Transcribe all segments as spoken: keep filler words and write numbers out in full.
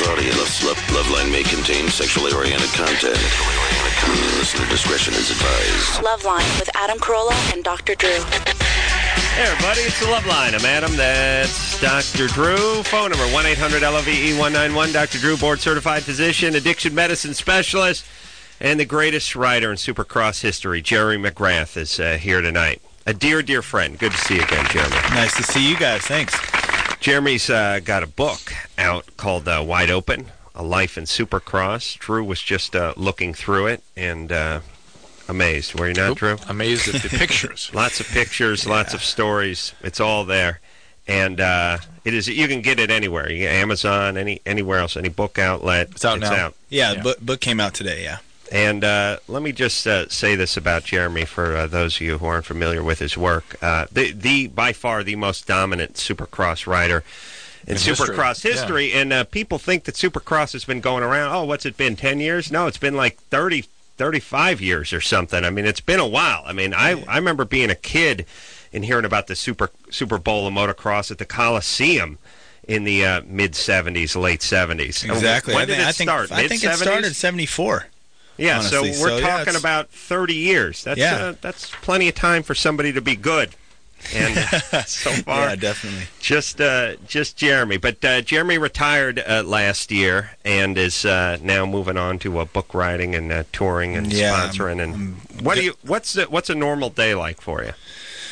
Quality of Love, Loveline may contain sexually oriented content. Listener discretion is advised. Loveline with Adam Carolla and Doctor Drew. Hey, everybody, it's the Loveline. I'm Adam. That's Doctor Drew. Phone number one eight hundred L O V E one nine one. Doctor Drew, board-certified physician, addiction medicine specialist, and the greatest rider in Supercross history, Jeremy McGrath, is uh, here tonight. A dear, dear friend. Good to see you again, Jeremy. Nice to see you guys. Thanks. Jeremy's uh, got a book out called uh, Wide Open, A Life in Supercross. Drew was just uh, looking through it and uh, amazed. Were you not, Oop, Drew? Amazed at the pictures. Lots of pictures, Yeah. lots of stories. It's all there. And uh, it is. You can get it anywhere. You get Amazon, any anywhere else, any book outlet. It's out now. Out. Yeah, Yeah. the book, book came out today, yeah. And uh, let me just uh, say this about Jeremy for uh, those of you who aren't familiar with his work. Uh, the, the by far the most dominant Supercross rider in, In Supercross history, history. And uh, people think that Supercross has been going around, oh, what's it been, ten years? No, it's been like thirty, thirty-five years or something. I mean, it's been a while. I mean, I, I remember being a kid and hearing about the Super Super Bowl of motocross at the Coliseum in the uh, mid-seventies, late seventies. Exactly. When I did think, it I think, start? I think it started in seventy-four. Yeah, honestly. so we're So, yeah, talking it's- about thirty years. That's Yeah. uh, that's plenty of time for somebody to be good. And uh, so far, Yeah, definitely. just uh, just Jeremy. But uh, Jeremy retired uh, last year and is uh, now moving on to uh, book writing and uh, touring and Yeah, sponsoring. And I'm- what do you? What's the, what's a normal day like for you?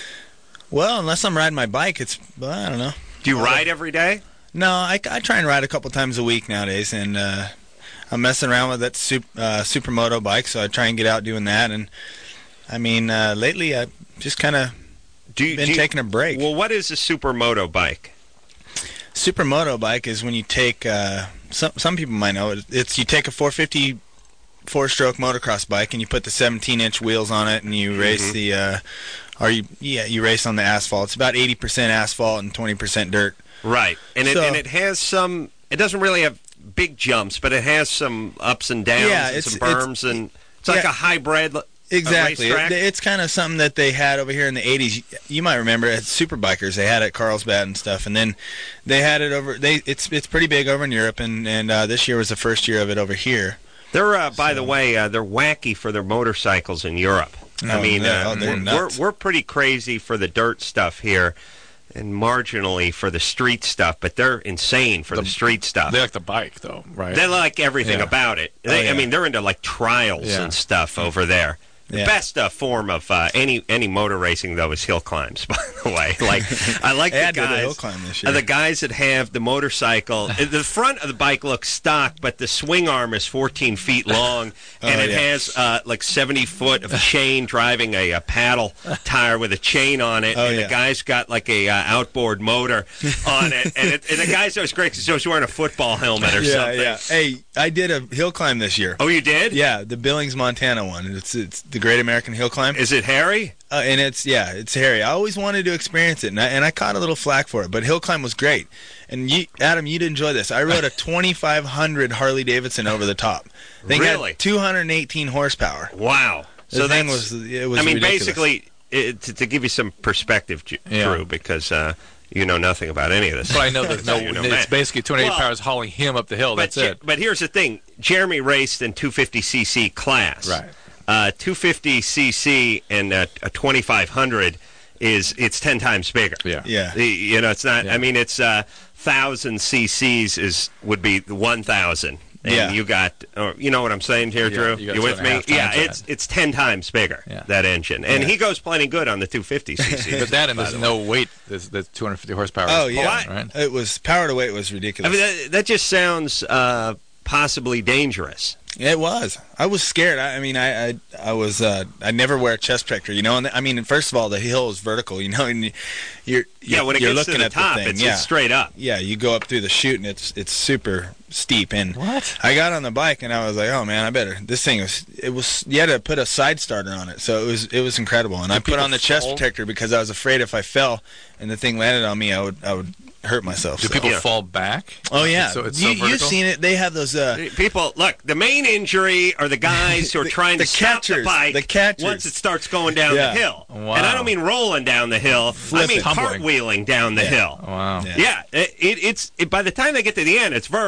Well, unless I'm riding my bike, it's, well, I don't know. Do you ride every day? No, I, I try and ride a couple times a week nowadays, and uh, I'm messing around with that super, uh, Supermoto bike, so I try and get out doing that. And, I mean, uh, lately I've just kind of Do you, been do you- taking a break. Well, what is a supermoto bike? Supermoto bike is when you take, uh, some some people might know it, it's you take a four fifty four-stroke motocross bike and you put the seventeen-inch wheels on it and you race Mhm. the, uh, or you, yeah, you race on the asphalt. It's about eighty percent asphalt and twenty percent dirt. Right, and it So- and it has some. It doesn't really have big jumps, but it has some ups and downs Yeah, and it's- some berms, and it's like yeah. a hybrid. l- Exactly. racetrack? It, it's kind of something that they had over here in the eighties. You, you might remember at Superbikers, they had it at Carlsbad and stuff, and then they had it over. They it's it's pretty big over in Europe, and and uh, this year was the first year of it over here. They're, uh, by So- the way, uh, they're wacky for their motorcycles in Europe. I Oh, mean, yeah, uh, oh, they're we're, we're nuts. we're pretty crazy for the dirt stuff here, and marginally for the street stuff. But they're insane for the, The- street stuff. They like the bike, though, right? They like everything Yeah. about it. They, Oh, yeah. I mean, they're into like trials Yeah. and stuff over there. The Yeah. best uh, form of uh, any any motor racing, though, is hill climbs. By the way, like I like Hey, the I did a guys. hill climb this uh, year. the guys that have the motorcycle. The front of the bike looks stock, but the swing arm is fourteen feet long, and Oh, it yeah. has uh, like seventy foot of chain driving a, a paddle tire with a chain on it. Oh, and yeah. the guy's got like a uh, outboard motor on it, and, it, and the guy's always great because he's wearing a football helmet or yeah, something. yeah. Hey, I did a hill climb this year. Oh, you did? Yeah, the Billings, Montana one. It's it's the Great American Hill Climb. Is it hairy? Uh, and it's, yeah, it's hairy. I always wanted to experience it, and I, and I caught a little flack for it, but hill climb was great. And you, Adam, you'd enjoy this. I rode a twenty-five hundred Harley Davidson over the top. Thing Really? had two hundred eighteen horsepower. Wow. The So thing that's, was, it was I mean, ridiculous. basically, it, to, to give you some perspective, J- Yeah. Drew, because uh, you know nothing about any of this. But I know there's no. You know, it's man. basically two hundred eight Well, pounds hauling him up the hill. But, That's Je- it. but here's the thing: Jeremy raced in two fifty c c class. Right. Uh, two fifty c c and uh, a twenty-five hundred is it's ten times bigger. Yeah. Yeah. The- You know, it's not. Yeah. I mean, it's uh, thousand cc's is would be one thousand. And Yeah. you got, or, you know what I'm saying here, Yeah, Drew? you got You two with and a me? half Yeah, times it's that. it's ten times bigger, Yeah. that engine, and Yeah. he goes plenty good on the two fifty c c. But that and there's no weight. There's, there's two hundred fifty horsepower. Oh, is yeah. pulling, right? It was, power to weight was I ridiculous. mean, that, that just sounds uh, possibly dangerous. It was. I was scared. I, I mean, I, I, I was. Uh, I never wear a chest protector, you know. And I mean, first of all, the hill is vertical, you know, and you- you're, Yeah, you're when it you're gets to looking the at top, the thing. it's, yeah. it's straight up. Yeah, you go up through the chute, and it's it's super steep. And What? I got on the bike, and I was like, oh man, I better. This thing was. It was. You had to put a side starter on it, so it was it was incredible. And I put people on the chest fall? protector because I was afraid if I fell and the thing landed on me, I would I would hurt myself. Do so. people Yeah. fall back? Oh yeah, So it's you, so you've vertical? seen it. They have those. Uh, People, look, the main injury are the guys who are The- trying the to stop the catchers, bike the catchers. once it starts going down Yeah. the hill. Wow. And I don't mean rolling down the hill. I Flipping. mean Tumbling. cartwheeling down the Yeah. hill. Wow. Yeah. Yeah, it, it, it's it, by the time they get to the end, it's vertical.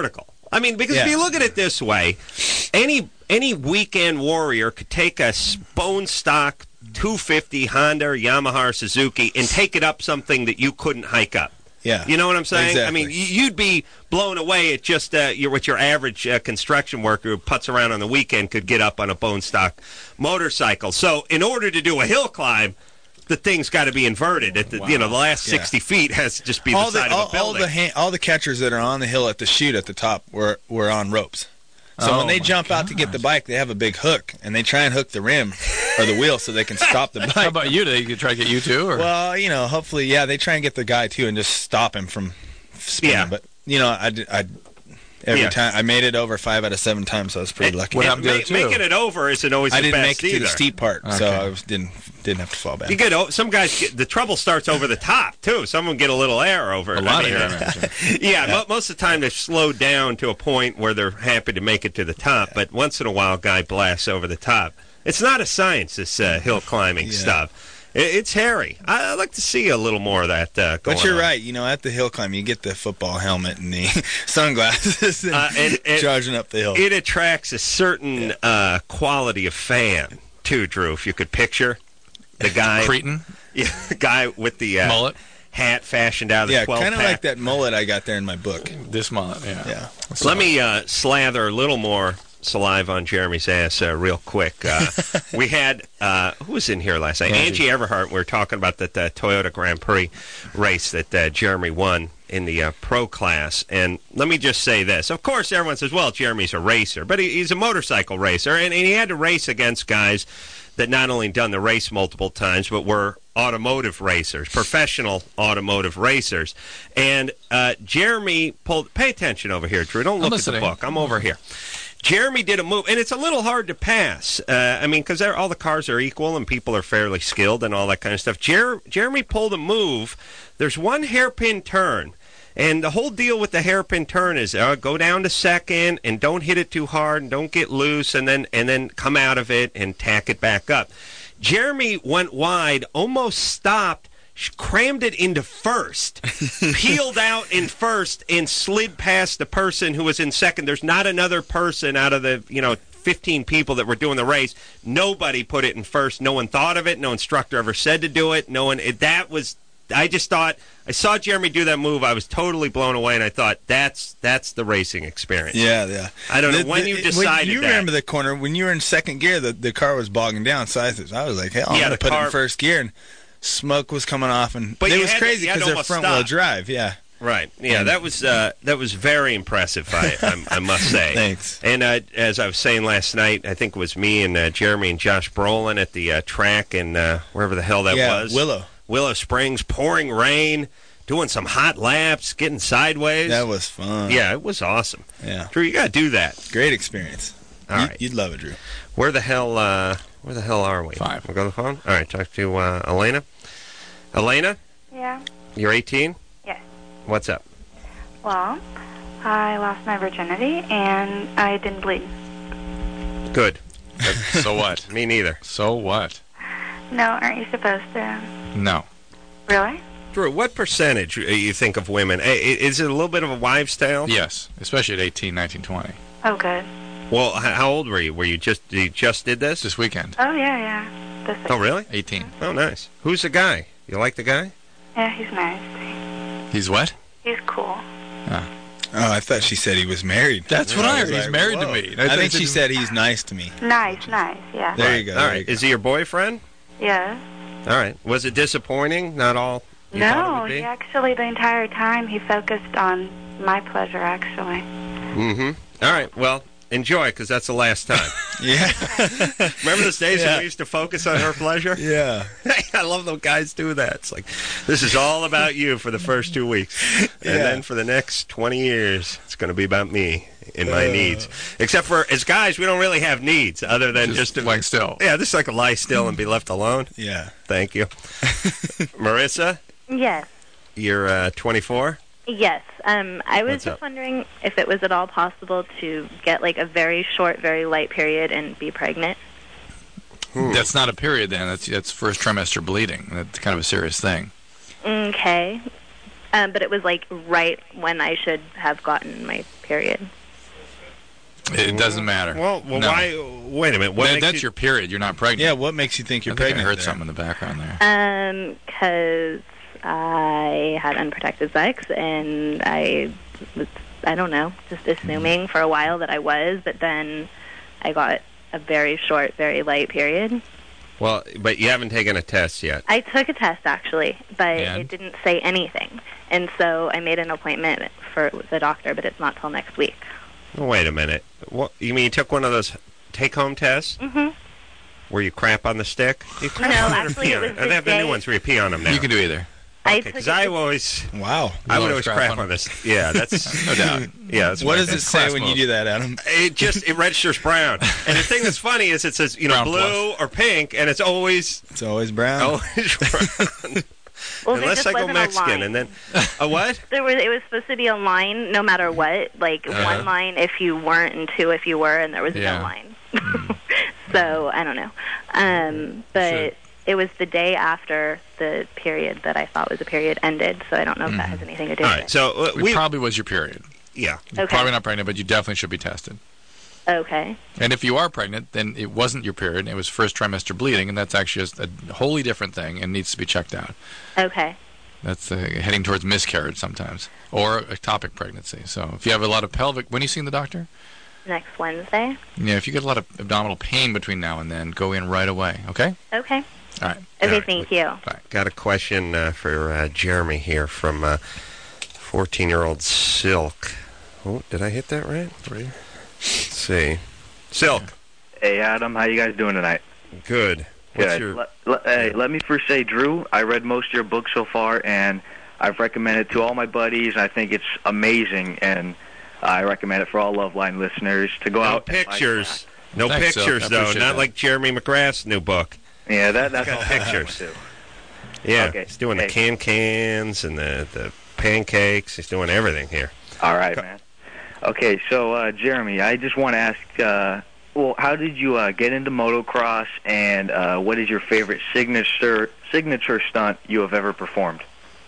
I mean, because Yeah. if you look at it this way, any any weekend warrior could take a s- bone stock two fifty Honda or Yamaha or Suzuki and take it up something that you couldn't hike up. Yeah. You know what I'm saying? I Exactly. mean, y- you'd be blown away at just uh, your, what your average uh, construction worker who puts around on the weekend could get up on a bone stock motorcycle. So in order to do a hill climb, the thing's got to be inverted. At the, You know, the last Yeah. sixty feet has to just be all the the side all, of a all building. the ha- all the catchers that are on the hill at the chute at the top were were on ropes. So Oh, when they my jump out to get the bike, they have a big hook, and they try and hook the rim or the wheel so they can stop the bike. How about you? Did they try to get you too? Or? Well, you know, hopefully, yeah, they try and get the guy too and just stop him from spinning. Yeah. But you know, I, did- I every Yeah. time I made it over five out of seven times, so I was pretty lucky. What And happened to ma- the two? making it over isn't always I the didn't best make it to either. the steep part, so Okay. I was, didn't didn't have to fall back. You get o- some guys. Get, the trouble starts over the top too. Some of them get a little air over. A it. lot I of mean, air, uh, imagine. Yeah, mo- most of the time they've slowed down to a point where they're happy to make it to the top. But once in a while, a guy blasts over the top. It's not a science. This uh, hill climbing Yeah. stuff. It, it's hairy. I, I'd like to see a little more of that. Uh, going But you're on. right. You know, at the hill climb, you get the football helmet and the sunglasses and, Uh, and- and charging up the hill. It attracts a certain uh, quality of fan too, Drew. If you could picture the guy, Cretin, yeah, the guy with the uh, mullet, hat fashioned out of the yeah, twelve kind of pack. like that mullet I got there in my book. this mullet, yeah. Yeah. So- Let me uh, slather a little more saliva on Jeremy's ass uh, real quick. Uh, we had, uh, who was in here last night? Angie, Angie. Everhart. We were talking about that uh, Toyota Grand Prix race that uh, Jeremy won in the uh, pro class. And let me just say this. Of course, everyone says, well, Jeremy's a racer, but he, he's a motorcycle racer. And, and he had to race against guys that not only done the race multiple times, but were automotive racers, professional automotive racers. And uh, Jeremy pulled, pay attention over here, Drew. Don't I'm look at listening. the book. I'm over here. Jeremy did a move, and it's a little hard to pass. Uh, I mean, because all the cars are equal and people are fairly skilled and all that kind of stuff. Jer- Jeremy pulled a move. There's one hairpin turn, and the whole deal with the hairpin turn is uh, go down to second and don't hit it too hard and don't get loose, and then and then come out of it and tack it back up. Jeremy went wide, almost stopped, crammed it into first, peeled out in first, and slid past the person who was in second. There's not another person out of the, you know, fifteen people that were doing the race. Nobody put it in first. No one thought of it. No instructor ever said to do it. No one. It, that was. I just thought I saw Jeremy do that move. I was totally blown away, and I thought that's that's the racing experience. Yeah, yeah. I don't know The- when the- you decided you that. remember the corner when you were in second gear, the, the car was bogging down. So I, I was like, hell, I'm Yeah, going the to put it car- in first gear, and smoke was coming off, and But it you was had to- crazy you had to because they're almost front wheel stop. drive. Yeah, Right. Yeah, that was uh, that was very impressive. I, I, I must say. Thanks. And uh, as I was saying last night, I think it was me and uh, Jeremy and Josh Brolin at the uh, track in uh, wherever the hell that yeah, was. Willow. Willow Springs, pouring rain, doing some hot laps, getting sideways. That was fun. yeah, it was awesome. yeah, Drew, you got to do that. great experience. All you, right. You'd love it, Drew. Where the hell? Uh, where the hell are we? Five. We'll go to the phone. All right. Talk to uh, Elena. Elena, Yeah. you're eighteen. Yes. What's up? Well, I lost my virginity and I didn't bleed. Good. So what? Me neither. So what? No, aren't you supposed to? No. Really? Drew, what percentage uh, you think of women? i- i- Is it a little bit of a wives' tale? Yes, especially at eighteen, nineteen, twenty. Oh, good. Well, h- how old were you? Were you just you just did this? This weekend, Oh, yeah, yeah. This Oh, really? eighteen. Oh, nice. Who's the guy? You like the guy? Yeah, he's nice. He's what? He's cool. Oh, I thought she said he was married. That's what I heard. was He's like, married whoa. to me. I, think she said he's nice to me. Nice, nice, yeah. There you go. All there right. you go. Is he your boyfriend? Yeah. All right. Was it disappointing? Not all you thought it No, would be? he actually, the entire time, he focused on my pleasure, actually. Mm-hmm. All right. Well, enjoy, because that's the last time. Yeah, Remember those days when Yeah. we used to focus on her pleasure? yeah. I love those guys do that. It's like, this is all about you for the first two weeks. And Yeah. then for the next twenty years, it's going to be about me and my Uh. needs. Except for, as guys, we don't really have needs other than Just, just, to lying still. Yeah, just like a lie still and be left alone. Yeah. Thank you. Marissa, Yes. you're uh, twenty-four? Yes. Um, I was What's just up? wondering if it was at all possible to get like a very short, very light period and be pregnant. That's not a period then. That's that's first trimester bleeding. That's kind of a serious thing. Okay. Um, but it was like right when I should have gotten my period. It doesn't matter. Well, well, No. why? Wait a minute. What That- makes that's you, your period. You're not pregnant. Yeah, what makes you think you're I think pregnant? I heard there? something in the background there. Um, because I had unprotected sex, and I was, I don't know, just assuming for a while that I was, but then I got a very short, very light period. Well, but you haven't taken a test yet. I took a test, actually, but And? it didn't say anything. And so I made an appointment for the doctor, but it's not till next week. Wait a minute. What, you mean you took one of those take-home tests? Mm-hmm. Where you crap on the stick? You crap No, on it or actually, pee it on was it? the Oh, they have the new day- ones where you pee on them now. You can do either. I Okay, took because it I the- always, Wow. I would always always crap crap on on this. Yeah, that's No doubt. yeah. That's What my does it thing. say class when mode. you do that, Adam? It just it registers brown. And the thing that's funny is it says you know Brown blue or pink, and it's always It's always brown. always brown. Well, there Unless just I go wasn't a Mexican, line. and then a what? There was, it was supposed to be a line no matter what, like Uh-huh. one line if you weren't and two if you were, and there was Yeah. no line. So, I don't know. Um, but Sure. it was the day after the period that I thought was a period ended, so I don't know if that has anything to do All with right, it. so uh, It we probably was your period. yeah. You're Okay. probably not pregnant, but you definitely should be tested. Okay. And if you are pregnant, then it wasn't your period. It was first trimester bleeding, and that's actually just a wholly different thing and needs to be checked out. Okay. That's uh, heading towards miscarriage sometimes, or ectopic pregnancy. So if you have a lot of pelvic... When are you seeing the doctor? Next Wednesday? Yeah, if you get a lot of abdominal pain between now and then, go in right away, okay? Okay. All right. Okay, All right. thank you. Got a question uh, for uh, Jeremy here from uh, fourteen-year-old Silk. Oh, did I hit that right? Let's see. Silk. Hey, Adam, how you guys doing tonight? Good. What's Good. your... Le- le- hey, let me first say, Drew, I read most of your books so far, and I've recommended it to all my buddies. I think it's amazing, and I recommend it for all Loveline listeners to go No out. and buy pictures. No Thanks, Silk. pictures, I though. appreciate Not that. like Jeremy McGrath's new book. that. Yeah, that, that's Got all pictures. too. Yeah, Okay. he's doing the Hey. can-cans and the, the pancakes. He's doing everything here. All right, man. Okay, so, uh, Jeremy, I just want to ask, uh, well, how did you uh, get into motocross, and uh, what is your favorite signature signature stunt you have ever performed?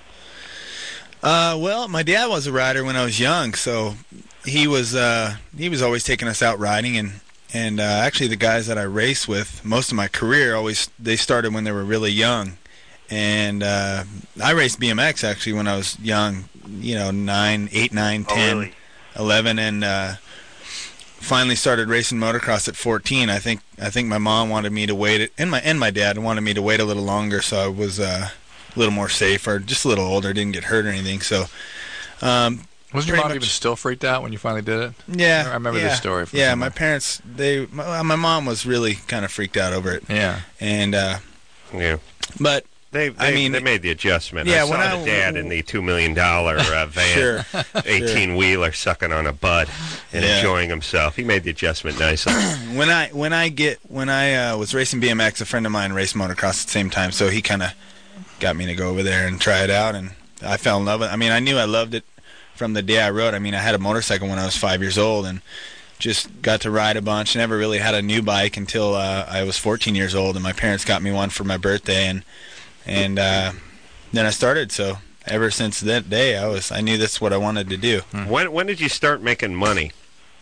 Uh, well, my dad was a rider when I was young, so he was uh, he was always taking us out riding, and and uh, actually the guys that I race with most of my career always they started when they were really young, and uh, I raced B M X actually when I was young, you know, nine, eight, nine, Oh, ten, really? eleven, and uh, finally started racing motocross at fourteen. I think I think my mom wanted me to wait, it, and my and my dad wanted me to wait a little longer, so I was uh, a little more safer, just a little older, didn't get hurt or anything. So, um, Wasn't your pretty mom much- even still freaked out when you finally did it? yeah, I remember yeah, this story from Yeah, somewhere. my parents, they, my, my mom was really kind of freaked out over it, Yeah. and uh, Yeah. but They, they, I mean- they made the adjustment. Yeah, I saw when I- the dad in the two million dollar uh, van, sure, eighteen-wheeler, sucking on a bud and Yeah. enjoying himself. He made the adjustment nicely. when I when I get when I uh, was racing B M X, a friend of mine raced motocross at the same time, so he kind of got me to go over there and try it out, and I fell in love with it. I mean, I knew I loved it from the day I rode. I mean, I had a motorcycle when I was five years old, and just got to ride a bunch. Never really had a new bike until uh, I was fourteen years old, and my parents got me one for my birthday, and and uh, then I started. So ever since that day, I was I knew that's what I wanted to do. when when did you start making money?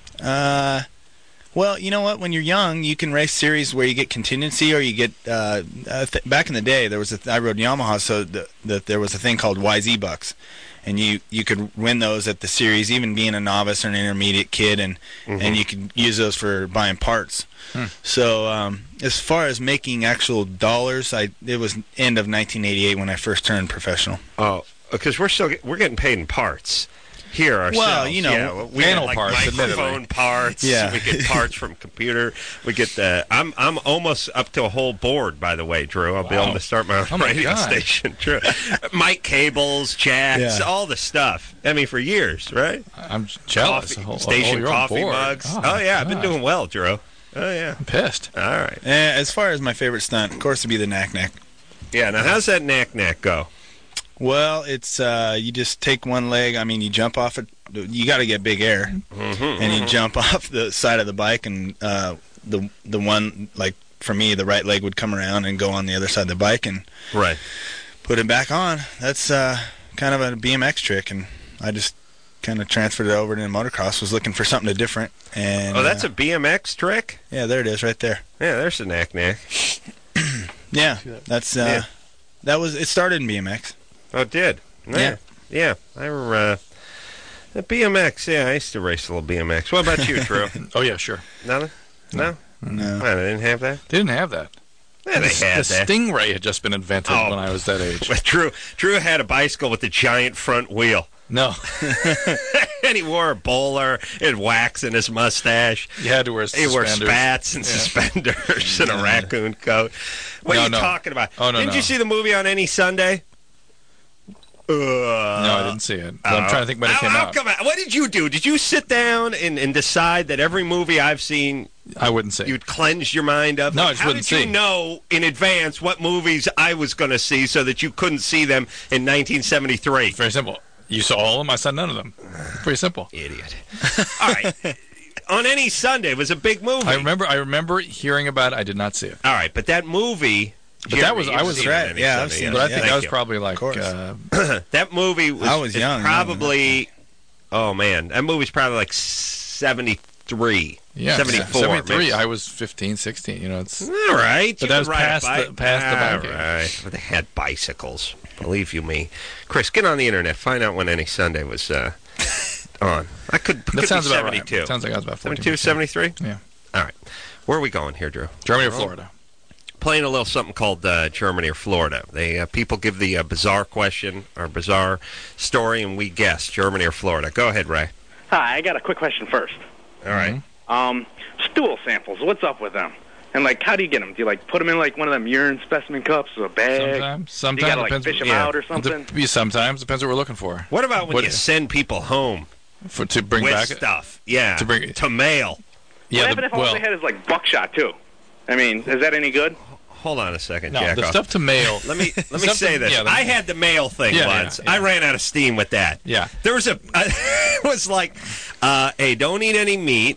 Uh, well, you know what? When you're young, you can race series where you get contingency, or you get. Uh, uh, th- back in the day, there was a th- I rode Yamaha, so the, the, there was a thing called Y Z bucks, and you you could win those at the series, even being a novice or an intermediate kid, and and you could use those for buying parts. So um, as far as making actual dollars, I it was end of nineteen eighty-eight when I first turned professional. Oh, because we're still get, we're getting paid in parts here ourselves. Well, you know, yeah, we panel get, like, parts, microphone admittedly. parts. Yeah. We get parts from computer. We get the. I'm I'm almost up to a whole board. By the way, Drew, I'll be Wow. able to start my own Oh, my radio God. station. True, mic cables, jacks, Yeah. all the stuff. I mean, for years, right? I'm jealous. Coffee, Oh, oh, station you're on coffee board. mugs. Oh, Oh, yeah, I've been gosh. doing well, Drew. Oh yeah. I'm pissed. All right. Eh, as far as my favorite stunt, of course, would be the knack knack. Yeah. Now, how's that knack knack go? Well, it's uh, you just take one leg. I mean, you jump off it. You got to get big air, Mm-hmm, and you jump off the side of the bike, and uh, the the one like for me, the right leg would come around and go on the other side of the bike and Right. put it back on. That's uh, kind of a B M X trick, and I just kind of transferred it over to motocross. Was looking for something different. And Oh, that's uh, a B M X trick? yeah, there it is, right there. Yeah, there's the knack-knack. Yeah, that's uh, Yeah. that was. It started in B M X. Oh, it did? Yeah. Yeah. I remember, uh, the B M X, yeah, I used to race a little B M X. What about you, Drew? Oh, yeah, sure. Nothing? No? No. Why, they didn't have that? They didn't have that. Yeah, they the, had the that. Stingray had just been invented Oh. when I was that age. But Drew, Drew had a bicycle with a giant front wheel. No, And he wore a bowler and wax in his mustache. you had to wear He wore suspenders. spats and Yeah. suspenders and a raccoon coat. What No, are you no. talking about? Oh, no, Didn't no. you see the movie on any Sunday? Uh, No, I didn't see it. But I'm trying to think when it how, came how out. come I- what did you do? Did you sit down and, and decide that every movie I've seen I wouldn't say. you'd cleanse your mind of? No, I Like, just how wouldn't did you see. know in advance what movies I was going to see so that you couldn't see them in nineteen seventy-three? Very simple. You saw all of them. I saw none of them. Pretty simple. Idiot. All right. On any Sunday, it was a big movie. I remember. I remember hearing about it. I did not see it. All right, but that movie. But that was- Jeremy, I you've was seen it right. on any Yeah, I've Sunday, seen yes. it. But I think Thank I was you. probably like. course. Uh, That movie was, I was is young, probably. Oh man, that movie's probably like seventy-three. yeah, seventy-four. seventy-three. maybe. I was fifteen, sixteen. You know, it's. All right, But you that could was ride a past the- bike. past the bike All age. right, but they had bicycles. Believe you me, Chris. Get on the internet. Find out when any Sunday was uh, on. I could. could That sounds be about right. seventy-two. Sounds like I was about fourteen. seventy-two, seventy-three. Yeah. All right. Where are we going here, Drew? Germany or Florida? Playing a little something called uh, Germany or Florida. They uh, people give the uh, bizarre question or bizarre story, and we guess Germany or Florida. Go ahead, Ray. Hi, I got a quick question first. All right. Um, stool samples, what's up with them? And, like, how do you get them? Do you, like, put them in, like, one of them urine specimen cups or a bag? Sometimes. Sometimes. You gotta, like, depends- fish them yeah. out or something? Dep- sometimes. Depends what we're looking for. What about when What- you send people home For, to bring with back. stuff? Yeah. To bring- to mail. Yeah. what The, happened if all well, they had is, like, buckshot, too? I mean, is that any good? Hold on a second, no, Jack. the stuff to mail. Let me let me stuff say to- this. yeah, the- I had the mail thing Yeah, yeah, once. yeah. I ran out of steam with that. Yeah. There was a. It was like, uh, hey, don't eat any meat,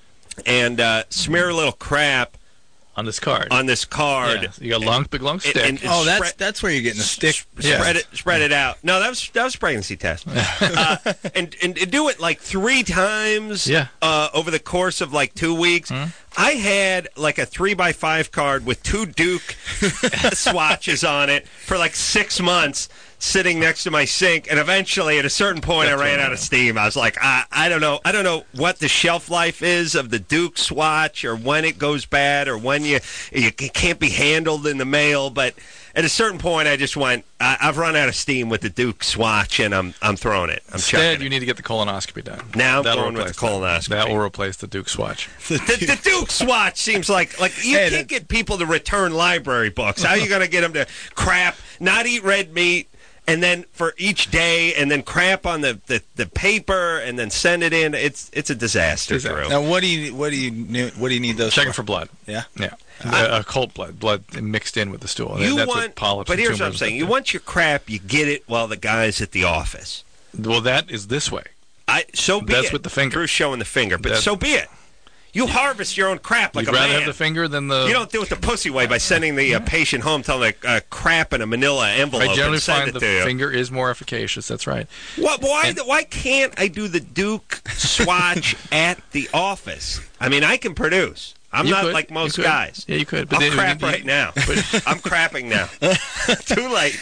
and uh, smear a little crap on this card. on this card. Yeah, you got a long, big long stick. and- and Oh, that's spread- that's where you're getting the stick. Yeah. Spread it, spread it out. No, that was that was pregnancy test. uh, and and do it like three times. Yeah. Uh, over the course of like two weeks, I had like a three by five card with two Duke swatches on it for like six months, sitting next to my sink. And eventually, at a certain point, That's I ran what I out of know. steam. I was like, I I don't know, I don't know what the shelf life is of the Duke swatch, or when it goes bad, or when you you can't be handled in the mail, but. At a certain point, I just went. I, I've run out of steam with the Duke swatch, and I'm I'm throwing it. I'm Instead, chucking you it. need to get the colonoscopy done. Now I'm That'll going with the replace that. colonoscopy. That will replace the Duke swatch. the, the Duke swatch seems like like you Hey, can't that- get people to return library books. How are you going to get them to crap, not eat red meat, and then for each day, and then crap on the, the, the paper, and then send it in? It's it's a disaster, Disaster. Drew. Now, what do you what do you ne- what do you need those Checking for? for blood. Yeah. Yeah. Uh, occult blood, blood mixed in with the stool. You That's want, what polyps but and here's what I'm tumors saying: do. you want your crap, you get it while the guy's at the office. Well, that is this way. I so be That's it. with the finger. Drew's showing the finger, but That- so be it. You harvest your own crap like You'd a rather man. have the finger than the. You don't do it the pussy way by sending the uh, patient home, telling them to uh, crap in a manila envelope I generally and send find it the to you. finger is more efficacious. That's right. What, why, And- why can't I do the Duke swatch at the office? I mean, I can produce. I'm You not could. like You most could. guys. Yeah, you could. I'll then- crap you- right now. But I'm crapping now. Too late.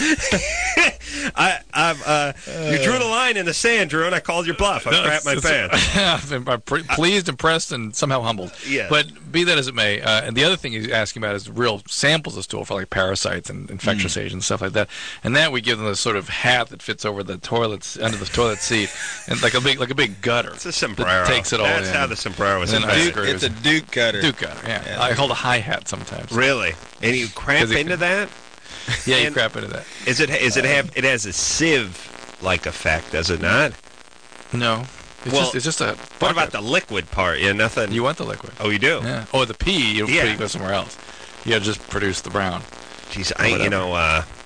I, I'm, uh, you drew the line in the sand, Drew, and I called your bluff. I No, crapped my it's- pants. I'm I'm pre- pleased, impressed, and somehow humbled. Yeah. But be that as it may, uh, and the other thing he's asking about is real samples of stool for like parasites and infectious Mm. agents and stuff like that. And that we give them this sort of hat that fits over the toilets under the toilet seat, and like a big like a big gutter. It's a sombrero. That takes it all That's in. how the sombrero is And then I invented. screw- Duke, it's a Duke cutter. Duke gutter. Yeah. Yeah. I hold a hi hat sometimes. Really? And you cramp 'Cause it into can- that? Yeah, you And- crap into that. Is it? Is it have? It has a sieve-like effect, does it not? No. It's Well, just it's just a. What about the liquid part? Yeah, nothing. You want the liquid? Oh, you do. Yeah. Oh, the pee. You Yeah. pee go somewhere else. You got to just produce the brown. Jeez, I you Whatever. know uh,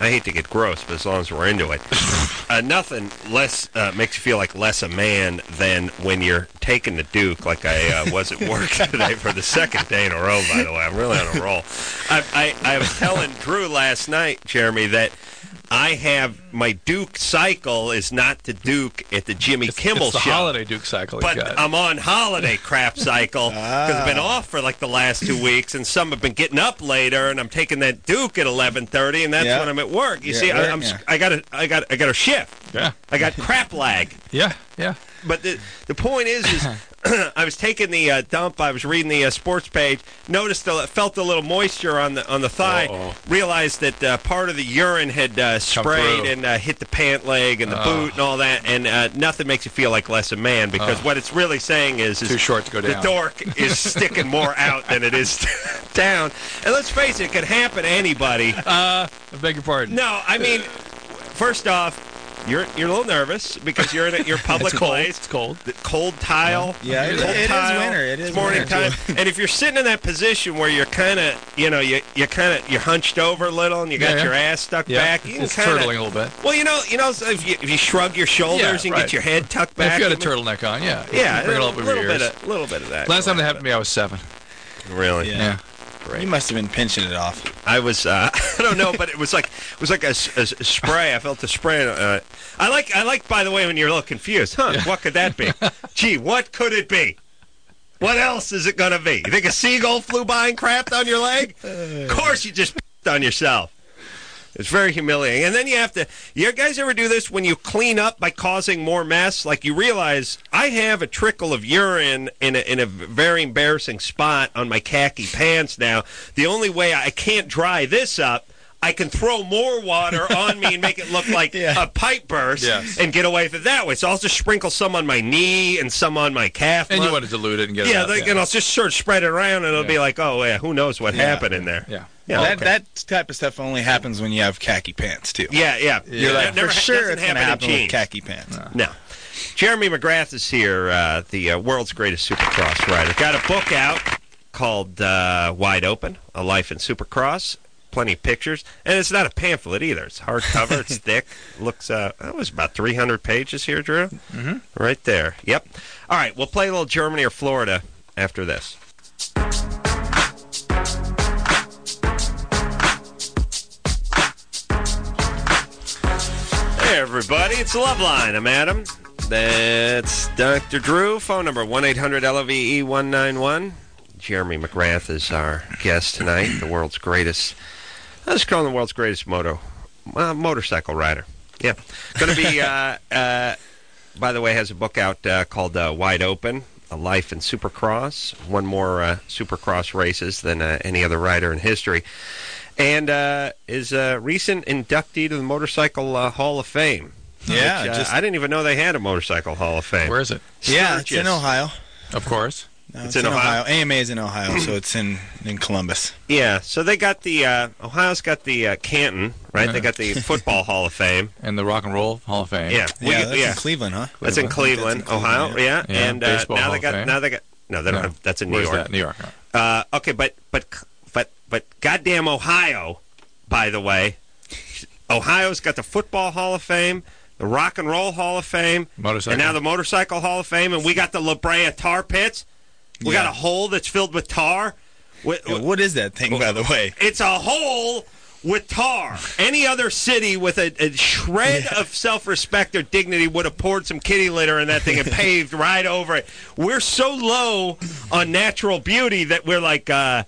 I hate to get gross, but as long as we're into it, uh, nothing less uh, makes you feel like less a man than when you're taking the Duke, like I uh, was at work today for the second day in a row, by the way. I'm really on a roll. I, I, I was telling Drew last night, Jeremy, that I have my Duke cycle is not the Duke at the Jimmy It's, Kimmel it's the show. holiday Duke cycle. you But got. I'm on holiday crap cycle because I've been off for like the last two weeks, and some have been getting up later, and I'm taking that Duke at eleven thirty, and that's Yeah. when I'm at work. You Yeah, see, I, right, I'm yeah. I got a I got I got a shift. Yeah. I got crap lag. Yeah, yeah. But the the point is, is I was taking the uh, dump. I was reading the uh, sports page. Noticed the, felt a little moisture on the on the thigh. Uh-oh. Realized that uh, part of the urine had uh, sprayed through. and uh, hit the pant leg and the Oh. boot and all that. And uh, nothing makes you feel like less a man because Oh. what it's really saying is, is Too short to go the down. dork is sticking more out than it is down. And let's face it, it could happen to anybody. Uh, I beg your pardon. No, I mean, first off, you're you're a little nervous because you're in a, your public It's cold. place. It's cold. The cold tile. Yeah, it- cold it is tile. winter. It is It's morning winter. time. And if you're sitting in that position where you're kind of, you know, you you kind of you're hunched over a little and you got Yeah, yeah. your ass stuck Yeah, back, you can it's kind turtling a of. little bit. Well, you know, you know, so if you if you shrug your shoulders Yeah, and right. get your head tucked back. If you had a you know- turtleneck on, yeah. Yeah, Bring it a up over little your bit ears. of little bit of that. Last time going that happened to me, I was seven. on. Really? Yeah. Yeah. Great. You must have been pinching it off. I was, uh, I don't know, but it was like it was like a, s- a s- a spray. I felt the spray. Uh, I like, I like. By the way, when you're a little confused, huh? What could that be? Gee, what could it be? What else is it gonna be? You think a seagull flew by and crapped on your leg? Of course, you just pissed on yourself. It's very humiliating. And then you have to. You guys ever do this when you clean up by causing more mess? Like you realize I have a trickle of urine in a, in a very embarrassing spot on my khaki pants now. The only way I can't dry this up, I can throw more water on me and make it look like Yeah. a pipe burst Yes. and get away with it that way. So I'll just sprinkle some on my knee and some on my calf. And you muscle. want to dilute it and get it Yeah, out. like, and I'll just sort of spread it around, and it'll Yeah. be like, oh, yeah, who knows what Yeah. happened in there. Yeah. Yeah, that okay. that type of stuff only happens when you have khaki pants too. Yeah, yeah. You're like, That never for ha- sure doesn't it's going to happen in happen with jeans. khaki pants. No. Jeremy McGrath is here, uh, the uh, world's greatest Supercross rider. Got a book out called uh, Wide Open, A Life in Supercross. Plenty of pictures. And it's not a pamphlet either. It's hardcover. It's thick. Looks, uh, that was about three hundred pages here, Drew. Mm-hmm. Right there. Yep. All right, we'll play a little Germany or Florida after this. Hey, everybody. It's the Love Line. I'm Adam. That's Doctor Drew. Phone number one eight hundred L O V E one nine one. Jeremy McGrath is our guest tonight, the world's greatest, let's call him the world's greatest moto, uh, motorcycle rider. Yeah. Going to be, uh, uh, by the way, has a book out uh, called uh, Wide Open, A Life in Supercross. One more uh, Supercross races than uh, any other rider in history. And uh, is a recent inductee to the Motorcycle uh, Hall of Fame. Yeah, Which, uh, just- I didn't even know they had a Motorcycle Hall of Fame. Where is it? Yeah, it's in Sturgis. Ohio. Of course. No, It's it's, in in Ohio? Ohio. A M A is in Ohio, so it's in, in Columbus. Yeah, so they got the, uh, Ohio's got the uh, Canton, right? They got the Football Hall of Fame. And the Rock and Roll Hall of Fame. Yeah, we- Yeah, that's yeah. in Cleveland, huh? That's in Cleveland, That's in Ohio. Cleveland, Yeah, yeah. and uh, Baseball now Hall they of got Fame. now they got no, they don't No. have. That's in New Where's York. that? New York. Uh, okay, but but but but goddamn Ohio, by the way, Ohio's got the Football Hall of Fame, the Rock and Roll Hall of Fame, Motorcycle. and now the Motorcycle Hall of Fame, and we got the La Brea tar pits. We got Yeah. a hole that's filled with tar. With, Yeah, what is that thing, by the way? It's a hole with tar. Any other city with a, a shred of self-respect or dignity would have poured some kitty litter in that thing and paved right over it. We're so low on natural beauty that we're like, uh,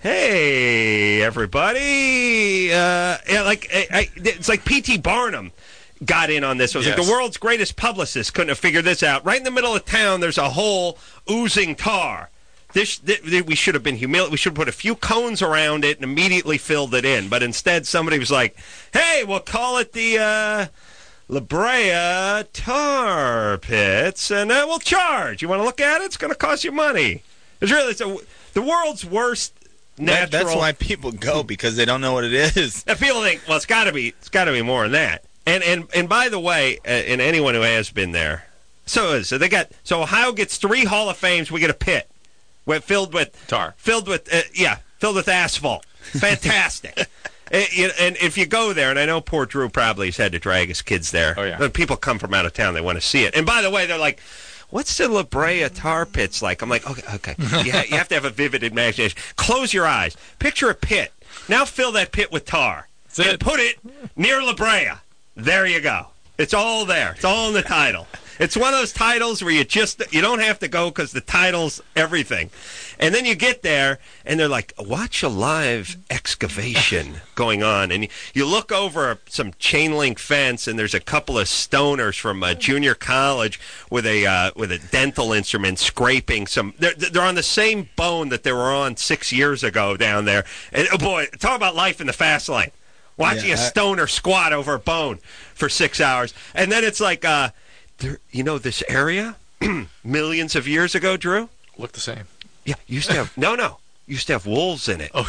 hey, everybody. Uh, yeah, like I, I, it's like P T Barnum got in on this. It was like Yes. the world's greatest publicist couldn't have figured this out. Right in the middle of town, there's a hole oozing tar. This, th- th- we should have been humiliated. We should have put a few cones around it and immediately filled it in. But instead, somebody was like, "Hey, we'll call it the uh, La Brea Tar Pits, and uh, we'll charge. You want to look at it? It's going to cost you money." It's really it's a, the world's worst natural. That, that's why people go, because they don't know what it is. Now, people think, well, it's got to be, it's got to be more than that. And and and by the way, uh, and anyone who has been there, so so they got so Ohio gets three Hall of Fames. We get a pit. With, filled with Tar. filled with uh, yeah, filled with asphalt. Fantastic. And, you know, and if you go there, and I know poor Drew probably has had to drag his kids there. Oh, yeah. But people come from out of town, they want to see it. And by the way, they're like, what's the La Brea tar pits like? I'm like, okay, okay. You, ha- you have to have a vivid imagination. Close your eyes. Picture a pit. Now fill that pit with tar. That's and it. put it near La Brea. There you go. It's all there. It's all in the title. It's one of those titles where you just, you don't have to go because the title's everything. And then you get there, and they're like, watch a live excavation going on. And you, you look over some chain link fence, and there's a couple of stoners from a junior college with a uh, with a dental instrument scraping some. They're, they're on the same bone that they were on six years ago down there. And, oh, boy, talk about life in the fast lane. Watching Yeah, a I- stoner squat over a bone for six hours. And then it's like, uh, there, you know, this area, millions of years ago, Drew? Look the same. Yeah, used to have, no, no, used to have wolves in it. Oh,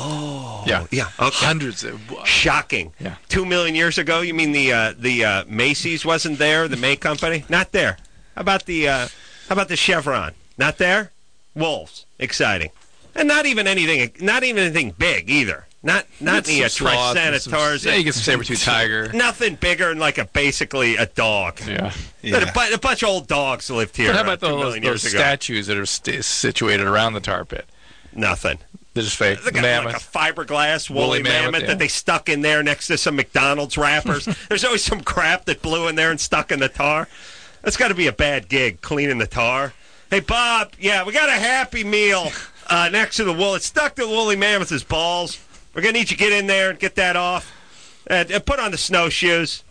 Oh, yeah. yeah, okay. Hundreds of. Shocking. Yeah. Two million years ago, you mean the uh, the uh, Macy's wasn't there, the May Company? Not there. How about the, uh, how about the Chevron? Not there? Wolves. Exciting. And not even anything, not even anything big either. Not not the uh, Some sloth and some- Tricenators. Yeah, you get some saber-tooth tiger. Nothing bigger than like a basically a dog. Yeah. But A, bu- a bunch of old dogs lived here. But how uh, about two those, million those years ago. statues that are st- situated around the tar pit? Nothing. They're just fake. They got Mammoth. like a fiberglass woolly, Woolly mammoth, mammoth, yeah. that they stuck in there next to some McDonald's wrappers. There's always some crap that blew in there and stuck in the tar. That's got to be a bad gig, cleaning the tar. Hey, Bob, yeah, we got a Happy Meal uh, next to the wool. It's stuck to the woolly mammoth's balls. We're going to need you to get in there and get that off. And, and put on the snowshoes.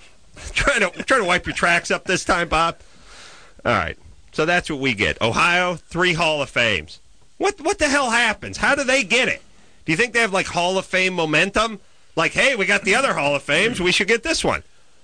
Trying to, trying to wipe your tracks up this time, Bob. All right. So that's what we get. Ohio, three Hall of Fames. What what the hell happens? How do they get it? Do you think they have, like, Hall of Fame momentum? Like, hey, we got the other Hall of Fames. We should get this one.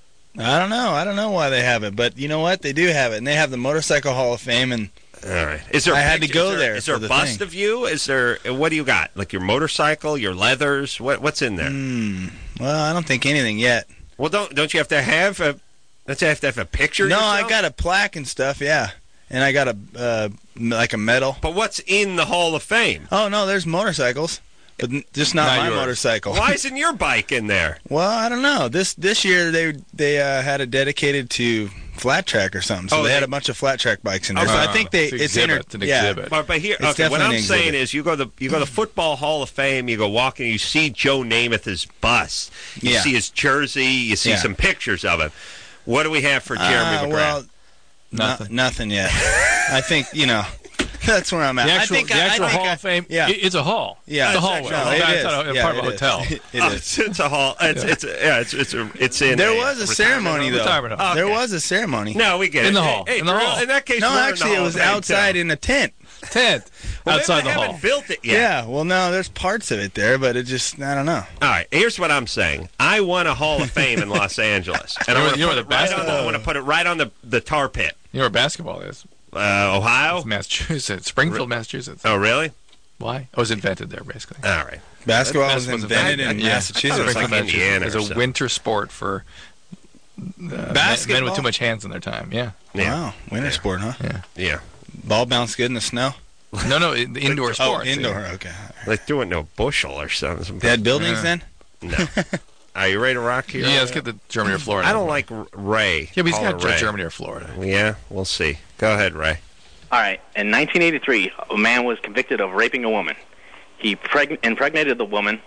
I don't know. I don't know why they have it, but you know what? They do have it, and they have the Motorcycle Hall of Fame, and All right. Is there? I had to pic- go is there, there Is there for a the bust thing. of you? Is there? What do you got? Like your motorcycle, your leathers? What What's in there? Hmm. Well, I don't think anything yet. Well, don't don't you have to have a? Don't you have to have a picture? No, yourself? I got a plaque and stuff. Yeah, and I got a uh, m- like a medal. But what's in the Hall of Fame? Oh no, there's motorcycles, but n- just not, Not my yours. motorcycle. Why isn't your bike in there? Well, I don't know. This this year they they uh, had it dedicated to flat track or something, so Oh, they, they- had a bunch of flat track bikes in there. so Uh, I think they it's it's exhibit, inter- it's an yeah. exhibit. But, but here, It's okay. What definitely I'm an saying exhibit. is, you go the you go to the Football Hall of Fame. You go walking. You see Joe Namath's bust. You Yeah. see his jersey. You see Yeah. some pictures of him. What do we have for Jeremy Uh, McGrath? well, Nothing. no- nothing yet. I think you know. That's where I'm at. The actual, I think the I, actual I think Hall I- of Fame, Yeah. it- it's a hall. Yeah, it's a it's hallway. actually- It's it not- is. it's not a, Yeah, part of a it is. hotel. It Oh, is. it's, it's a hall. It's it's yeah. It's it's a, it's in. There a was a retirement ceremony home. though. Retirement home. There Okay. was a ceremony. No, we get it. In the Hey, hall. hey, In the Drew, hall. In that case, No, we're in the actually, it Hall was of Fame, outside too. in a tent. Tent Well, outside they the haven't hall. built it yet. Yeah. Well, no, there's parts of it there, but it just I don't know. All right. Here's what I'm saying. I won a Hall of Fame in Los Angeles, and You know I want where- to you know put where it the right on the, basketball- I want to put it right on the the tar pit. You know where basketball is? Uh, Ohio. It's Massachusetts. Springfield, Massachusetts. Oh, really? Why? It was invented there, basically. All right. Basketball was Basketball's invented in invented- yeah. Massachusetts. It's like Springfield, Indiana Massachusetts. or It was a something. winter sport for uh, men, men Basketball? with too much hands in their time. Yeah. Yeah. Wow, winter sport, huh? Yeah. Yeah. Ball bounce good in the snow. No, no, the indoor sports. Oh, indoor. yeah. Okay. They threw it in a bushel or something. They had buildings Yeah. then. No. Are you ready to rock here? Yeah, let's get the Germany or Florida. I don't like R- Ray. Yeah, but he's Call got her Ray. Germany or Florida. Yeah, we'll see. Go ahead, Ray. All right. In nineteen eighty-three, a man was convicted of raping a woman. He preg- impregnated the woman,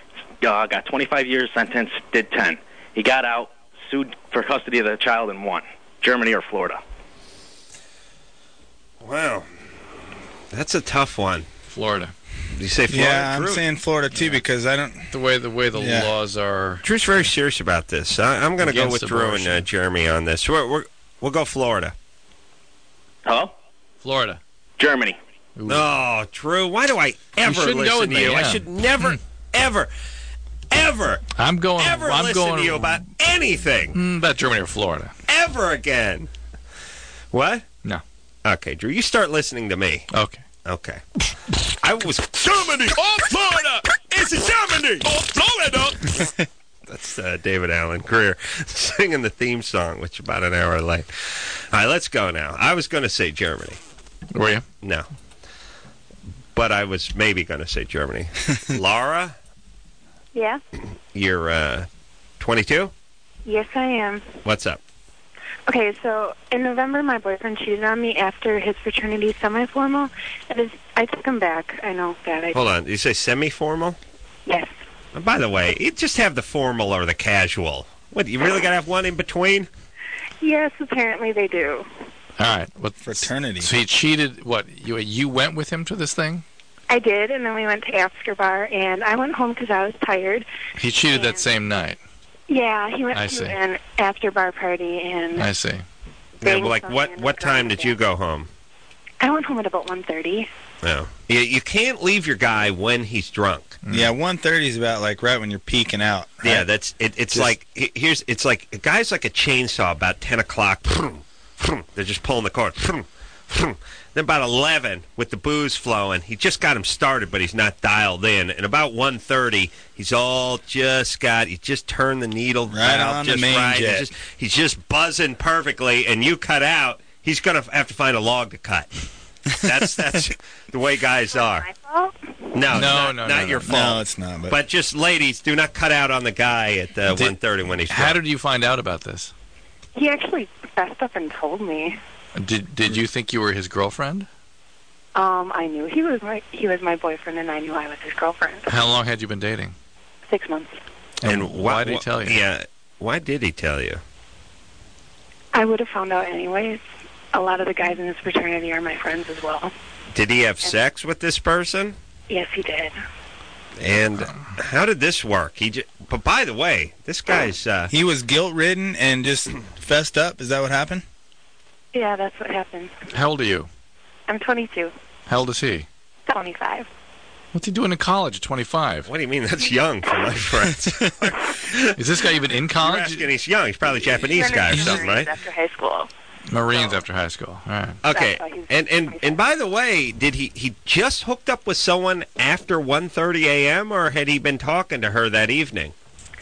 uh, got twenty-five years sentence, did ten. He got out, sued for custody of the child, and won. Germany or Florida? Wow. That's a tough one. Florida. Did you say Florida? Yeah, I'm Drew, saying Florida too because I don't. The way the way the Yeah. laws are. Drew's very serious about this. I, I'm going to go Against with Drew and abortion. uh, Jeremy on this. We're, we're, we'll go Florida. Hello? Florida. Germany. Ooh. Oh, Drew, why do I ever shouldn't go listen with to me, you? I yeah. should never, ever, ever, I'm going. ever I'm listen going to you about anything Mm, about Germany or Florida. ever again. What? No. Okay, Drew, you start listening to me. Okay. Okay. I was Germany or Florida. It's Germany or Florida. That's uh, David Allen Greer singing the theme song, which is about an hour late. All right, let's go now. I was going to say Germany. Were you? No. But I was maybe going to say Germany. Laura, Yeah. You're uh, twenty-two? Yes, I am. What's up? Okay, so in November, my boyfriend cheated on me after his fraternity semi-formal. It is, I took him back. I know that. I Hold on. You say semi-formal? Yes. And by the way, you just have the formal or the casual. What, you really got to have one in between? Yes, apparently they do. All right. What fraternity? So he cheated. What you you went with him to this thing? I did, and then we went to After Bar, and I went home because I was tired. He cheated that same night. Yeah, he went I to see. an After Bar party, and I see. Yeah, Bang well, like something what in what the time did you go home? I went home at about one thirty. No. You, you can't leave your guy when he's drunk. Yeah, one thirty is about like right when you're peeking out. Right? Yeah, that's it. It's Just- like he- here's it's like a guy's like a chainsaw about ten o'clock. They're just pulling the cord. Then about eleven, with the booze flowing, he just got him started, but he's not dialed in. And about one thirty, he's all just got. He just turned the needle Right valve on the just main right. jet. He's just, he's just buzzing perfectly, and you cut out. He's gonna have to find a log to cut. That's that's the way guys are. No, No, not, no, not no, your no. fault. No, it's not, but- But just ladies, do not cut out on the guy at uh, Did- one thirty when he's How drunk. did you find out about this? He actually fessed up and told me. Did Did you think you were his girlfriend? Um, I knew he was my he was my boyfriend, and I knew I was his girlfriend. How long had you been dating? Six months. And why did he tell you? Yeah, why did he tell you? I would have found out anyways. A lot of the guys in his fraternity are my friends as well. Did he have sex with this person? Yes, he did. And how did this work? He j- but by the way, this guy's uh, He was guilt-ridden and just fessed up. Is that what happened? Yeah, that's what happened. How old are you? I'm twenty-two. How old is he? twenty-five. What's he doing in college at twenty-five? What do you mean? That's young for my friends. Is this guy even in You're college? asking he's young. He's probably a Japanese He's guy or in something, Marines right? After high school. Marines after high school. All right. Okay. That's why he's And and and by the way, did he he just hooked up with someone after one thirty a.m. or had he been talking to her that evening?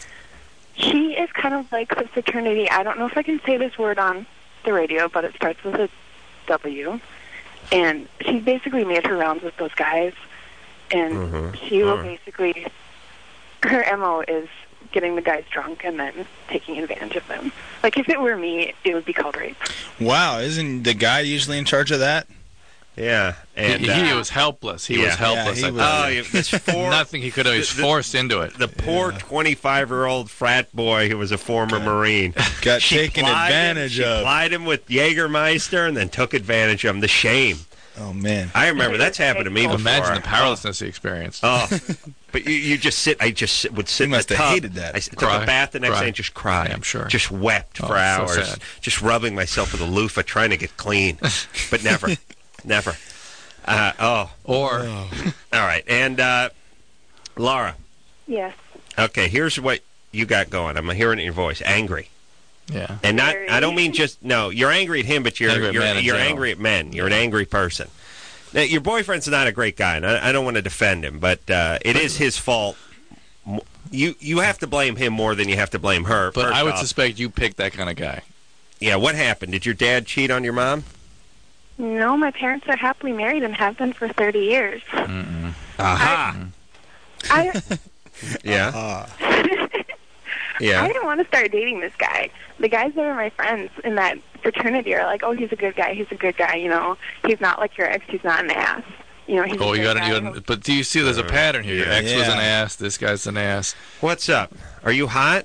She is kind of like the fraternity. I don't know if I can say this word on the radio, but it starts with a W. And she basically made her rounds with those guys. And Mhm. she will Mm. basically, her M O is getting the guys drunk and then taking advantage of them. Like, if it were me, it would be called rape. Wow, isn't the guy usually in charge of that? Yeah. And he, uh, he was helpless. He yeah. was helpless. Yeah, he I was- thought. Oh, yeah, this four, Nothing he could have. He was the- the- forced into it. the poor twenty-five-year-old frat boy who was a former Marine. Got She taken plied him- advantage she of. plied him with Jägermeister and then took advantage of him. The shame. Oh, man. I remember that's happened to me before. Imagine the powerlessness he experienced. Oh, but you, you just sit. I just sit, would sit. He in must the have tub. hated that. I s- took Cry. a bath the next Cry. day and just cried. Yeah, I'm sure. Just wept Oh, for so hours. sad. Just rubbing myself with a loofah, trying to get clean, but never, never. Uh, oh, Or all right. And uh, Laura, Yes. okay. Here's what you got going. I'm hearing it in your voice. Angry. yeah. And not, Very. I don't mean just no. You're angry at him, but you're Angry at you're, men in you're general. angry at men. You're an angry person. Now, your boyfriend's not a great guy, and I, I don't want to defend him, but uh, it is his fault. M- You you have to blame him more than you have to blame her. But First I would off. suspect you picked that kind of guy. Yeah, what happened? Did your dad cheat on your mom? No, my parents are happily married and have been for thirty years. Mm-mm. Aha. I Yeah. Ah. I Yeah. didn't want to start dating this guy. The guys that are my friends in that fraternity are like, oh, he's a good guy, he's a good guy, you know. He's not like your ex, he's not an ass. You know, he's Oh, a you good got guy. to. You but do you see? There's a pattern here. Your yeah. ex was an Yeah. ass. This guy's an ass. What's up? Are you hot?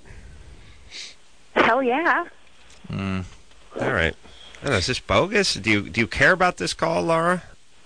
Hell yeah. Mm. All right. I don't know, is this bogus? Do you do you care about this call, Laura?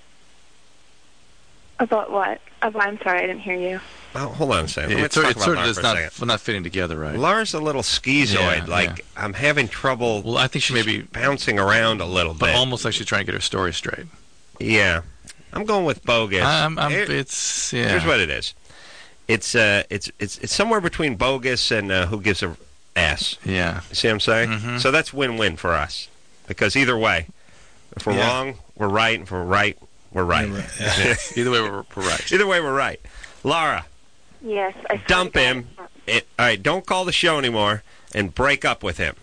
About what? Oh, I'm sorry, I didn't hear you. Oh, hold on a second. It, Let's sort- talk it about sort of Laura is for a not second. not fitting together, right? Laura's a little schizoid. Yeah, like yeah. I'm having trouble. Well, I think she may be, bouncing around a little but bit. almost like she's trying to get her story straight. Yeah, I'm going with bogus. I'm, I'm, Here- it's yeah. Here's what it is. It's uh, it's it's it's somewhere between bogus and uh, who gives a ass. Yeah. You see what I'm saying? Mhm. So that's win-win for us, because either way, if we're Yeah. wrong, we're right. If we're right, we're right. You're right. Yeah. Either way, we're, we're right. Either way, we're right. Laura, Yes, I swear dump to God. him. It, all right, don't call the show anymore and break up with him.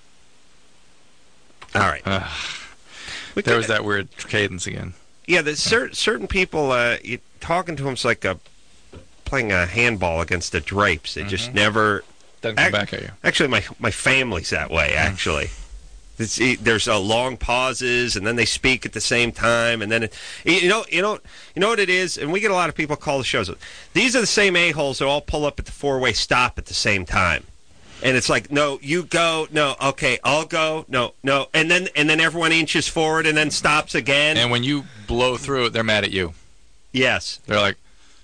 All right. Uh, We there could- was that weird cadence again. Yeah, there's cer- certain people, uh, you, talking to him's like a playing a handball against the drapes. It mm-hmm. just never doesn't come ac- back at you. Actually, my my family's that way. Mm-hmm. Actually, it's, it, there's a long pauses, and then they speak at the same time, and then it, you know you know you know what it is. And we get a lot of people call the shows. These are the same a-holes that all pull up at the four-way stop at the same time. And it's like, no, you go, no, okay, I'll go, no, no, and then and then everyone inches forward and then stops again. And when you blow through it, they're mad at you. Yes, they're like,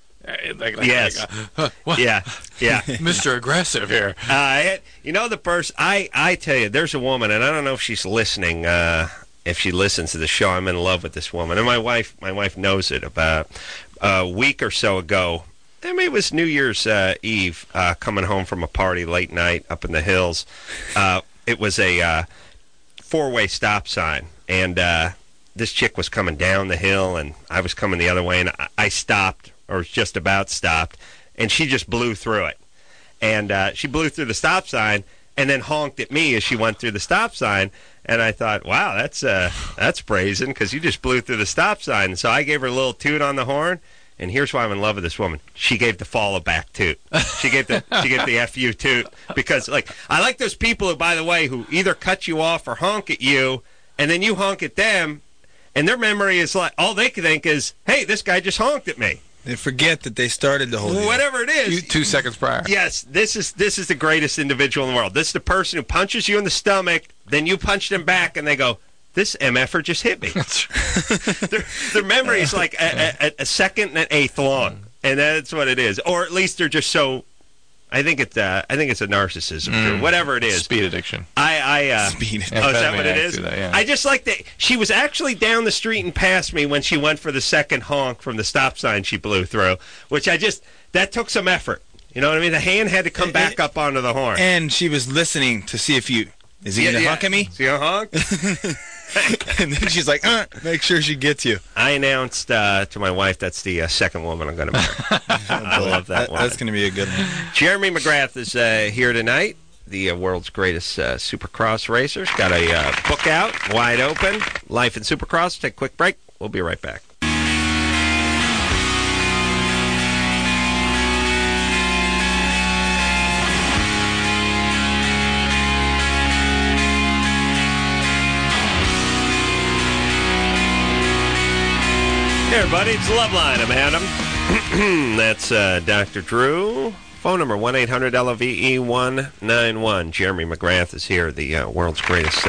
like, like yes, like, uh, what? yeah, yeah, Mister Aggressive here. Uh, you know the person. I I tell you, there's a woman, and I don't know if she's listening. Uh, if she listens to the show, I'm in love with this woman, and my wife, my wife knows it. About a week or so ago. I mean, it was New Year's uh, Eve, uh, coming home from a party late night up in the hills. Uh, it was a uh, four-way stop sign, and uh, this chick was coming down the hill, and I was coming the other way, and I, I stopped, or just about stopped, and she just blew through it. And uh, she blew through the stop sign and then honked at me as she went through the stop sign, and I thought, wow, that's uh, that's brazen, because you just blew through the stop sign. And so I gave her a little toot on the horn. And here's why I'm in love with this woman. She gave the follow back toot. She gave the she gave the F U toot, because like I like those people who, by the way, who either cut you off or honk at you, and then you honk at them, and their memory is like all they can think is, hey, this guy just honked at me. They forget that they started the whole deal. Whatever it is. You, two seconds prior. Yes, this is this is the greatest individual in the world. This is the person who punches you in the stomach, then you punch them back, and they go, this M F-er just hit me. their, their memory is like a, a, a second and an eighth long, and that's what it is. Or at least they're just so. I think it's uh, I think it's a narcissism, mm. whatever it is. Speed addiction. I, I uh, speed. Oh, is that what it is? That, yeah. I just like that she was actually down the street and passed me when she went for the second honk from the stop sign she blew through, which I just that took some effort. You know what I mean? The hand had to come back it, up onto the horn, and she was listening to see if you is he yeah, gonna yeah. honk at me? Is he gonna honk? And then she's like, uh, make sure she gets you. I announced uh, to my wife that's the uh, second woman I'm going to marry. I love that, that one. That's going to be a good one. Jeremy McGrath is uh, here tonight, the uh, world's greatest uh, Supercross racer. She's got a uh, book out, wide open, Life in Supercross. Take a quick break. We'll be right back. Hey everybody, it's Loveline. I'm Adam. That's uh, Doctor Drew. Phone number one eight hundred L O V E one nine one. Jeremy McGrath is here, the uh, world's greatest uh,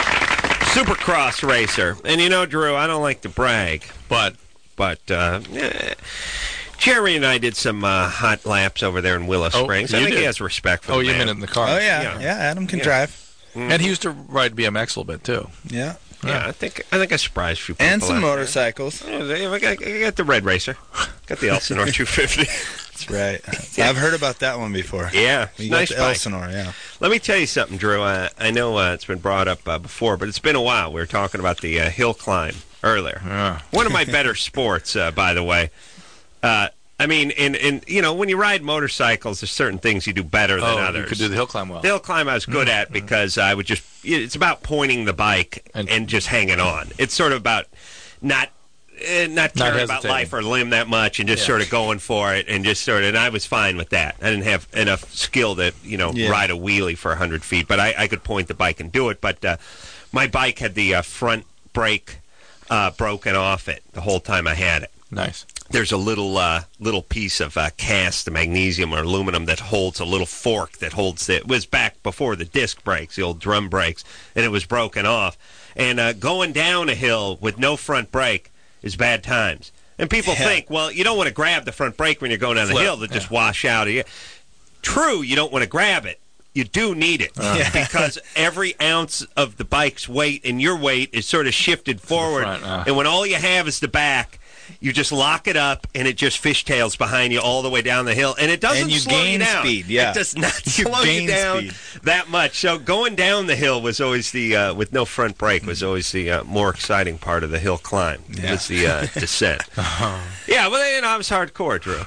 Supercross racer. And you know, Drew, I don't like to brag, but but uh, eh, Jeremy and I did some uh, hot laps over there in Willow oh, Springs. I think did. he has respect for oh, the you man. meant in the car. Oh yeah, yeah, yeah. Adam can yeah. drive, mm-hmm. and he used to ride B M X a little bit too. Yeah. Yeah, I think I think I surprised a few people. And some out motorcycles. there. Yeah, I got, I got the Red Racer. Got the Elsinore two fifty. That's right. Yeah. I've heard about that one before. Yeah, you nice got the Elsinore, yeah. Let me tell you something, Drew. Uh, I know uh, it's been brought up uh, before, but it's been a while. We were talking about the uh, hill climb earlier. Yeah. One of my better sports, uh, by the way. Uh, I mean, in, in you know, when you ride motorcycles, there's certain things you do better than oh, others. You could do the hill climb well. The hill climb I was good mm-hmm. at because I would just, it's about pointing the bike and, and just hanging on. It's sort of about not uh, not caring not about life or limb that much and just yeah. sort of going for it and just sort of, and I was fine with that. I didn't have enough skill to, you know, yeah. ride a wheelie for one hundred feet, but I, I could point the bike and do it. But uh, my bike had the uh, front brake uh, broken off it the whole time I had it. Nice. There's a little uh, little piece of uh, cast magnesium or aluminum that holds a little fork that holds it. It was back before the disc brakes, the old drum brakes, and it was broken off. And uh, going down a hill with no front brake is bad times. And people yeah. think, well, you don't want to grab the front brake when you're going down the Flip. hill to just yeah. wash out of you. True, you don't want to grab it. You do need it uh. because every ounce of the bike's weight and your weight is sort of shifted forward. Front, uh. And when all you have is the back, you just lock it up, and it just fishtails behind you all the way down the hill, and it doesn't and you slow gain you down. Speed, yeah. It does not you slow you down speed. that much. So going down the hill was always the uh, with no front brake was always the uh, more exciting part of the hill climb. Yeah. It was the uh, descent. oh. Yeah, well, you know, I was hardcore, Drew.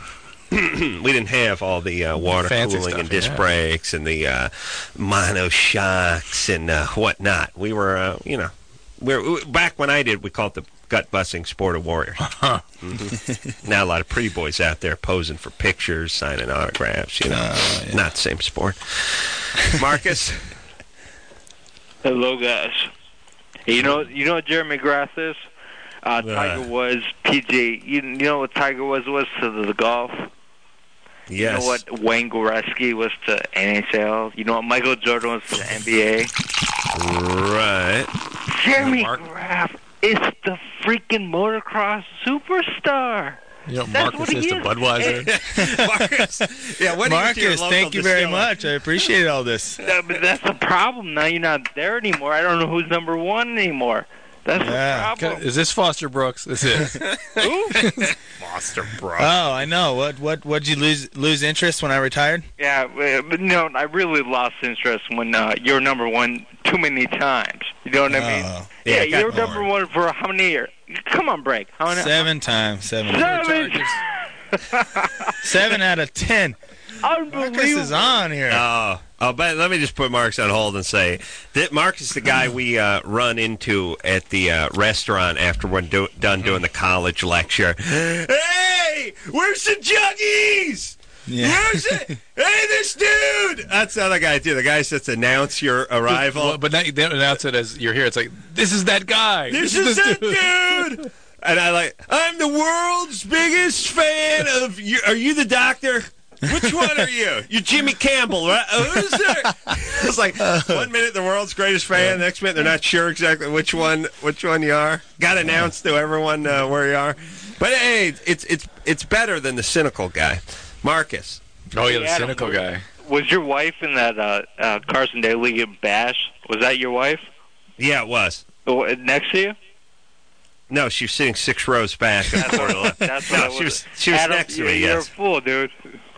We didn't have all the uh, water Fancy cooling stuff, and disc yeah. brakes and the uh, mono shocks and uh, whatnot. We were, uh, you know. we're, back when I did, we called it the gut-busting sport of warrior. Mm-hmm. Now a lot of pretty boys out there posing for pictures, signing autographs, you know. Uh, yeah. Not the same sport. Marcus? Hello, guys. You know, you know what Jeremy Grass is? Uh, Tiger Woods, P G. You, you know what Tiger Woods was to the, the golf? Yes. You know what Wayne Gretzky was to N H L? You know what Michael Jordan was to the N B A? Right. Jeremy Graff is the freaking motocross superstar. You know, That's Marcus what is he to is. Budweiser. Marcus, yeah, what Marcus, do you do your thank you very much. I appreciate all this. That, but that's the problem. Now you're not there anymore. I don't know who's number one anymore. That's Yeah. the problem. Is this Foster Brooks? This is. Who? Foster Brooks. Oh, I know. What what what'd you lose lose interest when I retired? Yeah, uh, but no, I really lost interest when uh, you're number one too many times. You know what I mean? Oh, yeah, yeah, you're got number one for how many years? Come on, break. How many? Seven times, seven. Seven. Seven out of ten. Marcus is on here. Oh, oh, but let me just put Marcus on hold and say that Marcus is the guy we uh, run into at the uh, restaurant after we're do- done doing the college lecture. Hey, where's the juggies? Yeah. Where's it? Hey, this dude! That's the other guy, too. The guy says announce your arrival. Well, but now they don't announce it as you're here. It's like, this is that guy. This, this is that dude. dude! And I like, I'm the world's biggest fan of you. Are you the doctor? Which one are you? You're Jimmy Campbell, right? Oh, who's there? It's like one minute the world's greatest fan, next minute they're not sure exactly which one which one you are. Got to announce to everyone uh, where you are. But hey, it's it's it's better than the cynical guy, Marcus. Oh yeah, the Adam, cynical guy. Was your wife in that uh, uh, Carson Daly bash? Was that your wife? Yeah, it was. Oh, next to you? No, she was sitting six rows back. That's what, that's what no, I was. she was she was Adam, next to you're, me. You're Yes. a fool, dude.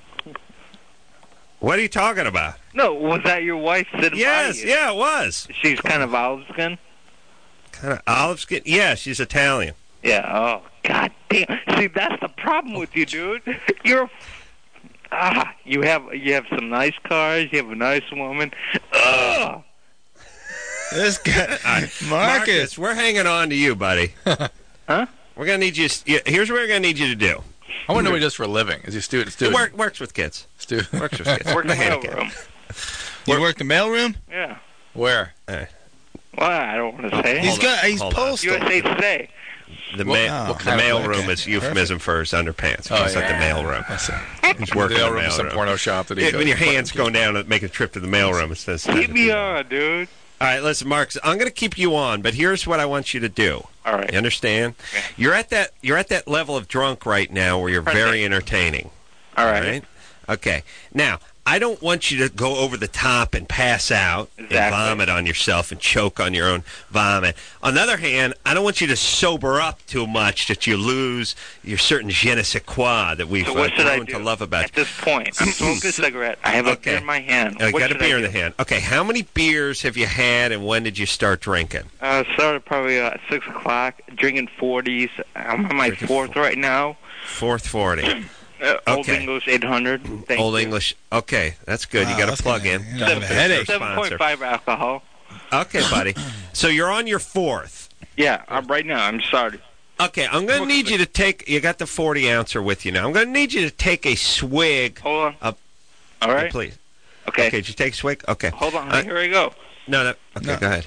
What are you talking about? No, was that your wife sitting Yes, by you? yeah, it was. She's kind of olive skin? Kind of olive skin? Yeah, she's Italian. Yeah, oh, god damn. See, that's the problem with you, dude. You're... Ah, you have you have some nice cars, you have a nice woman. Ugh. This guy, Marcus. Marcus. We're hanging on to you, buddy. Huh? We're going to need you... Here's what we're going to need you to do. I want to know what he does for a living. Is he a student? student? It work, works with kids. Student. Works with kids. Work in the Handicapped. mailroom. You work the mailroom? Yeah. Where? Uh, Well, I don't want to say. He's Hold got. on, He's hold on. postal. U S A Today. the What- ma- what the kind of- mail okay, room is euphemism for his underpants. Oh, It's like the yeah. mail room. That's it. He's working the the mail room mail is some room. porno shop that he Yeah, goes when your to. hands going down and make a trip to the mail room, it says. Keep me on, dude. All right, listen, Marcus. I'm going to keep you on, but here's what I want you to do. All right. You understand? You're at that. You're at that level of drunk right now where you're very entertaining. All All right. right. Okay. Now, I don't want you to go over the top and pass out and Exactly. vomit on yourself and choke on your own vomit. On the other hand, I don't want you to sober up too much that you lose your certain je ne sais quoi that we've So uh, what should I grown do to love about. at this point? I'm smoking a cigarette. I have a Okay. beer in my hand. I What got a should I beer in do? the hand. Okay, how many beers have you had, and when did you start drinking? Uh, started probably uh, at six o'clock. Drinking forties. I'm on my Drinking fourth right now. Fourth forty. Uh, Old Okay. English eight hundred. Thank Old you. English. Okay, that's good. Wow, you got that's to plug gonna- in. you're gonna have a headache. Seven point five alcohol. Okay, buddy. So you're on your fourth. Yeah, I'm right now. I'm sorry. Okay, I'm going to need you to take. You got the forty ouncer with you now. I'm going to need you to take a swig. Hold on. Of, All oh, right. please. Okay. Okay, did you take a swig? Okay. Hold on. Uh, Here I go. No, no. Okay, No. go ahead.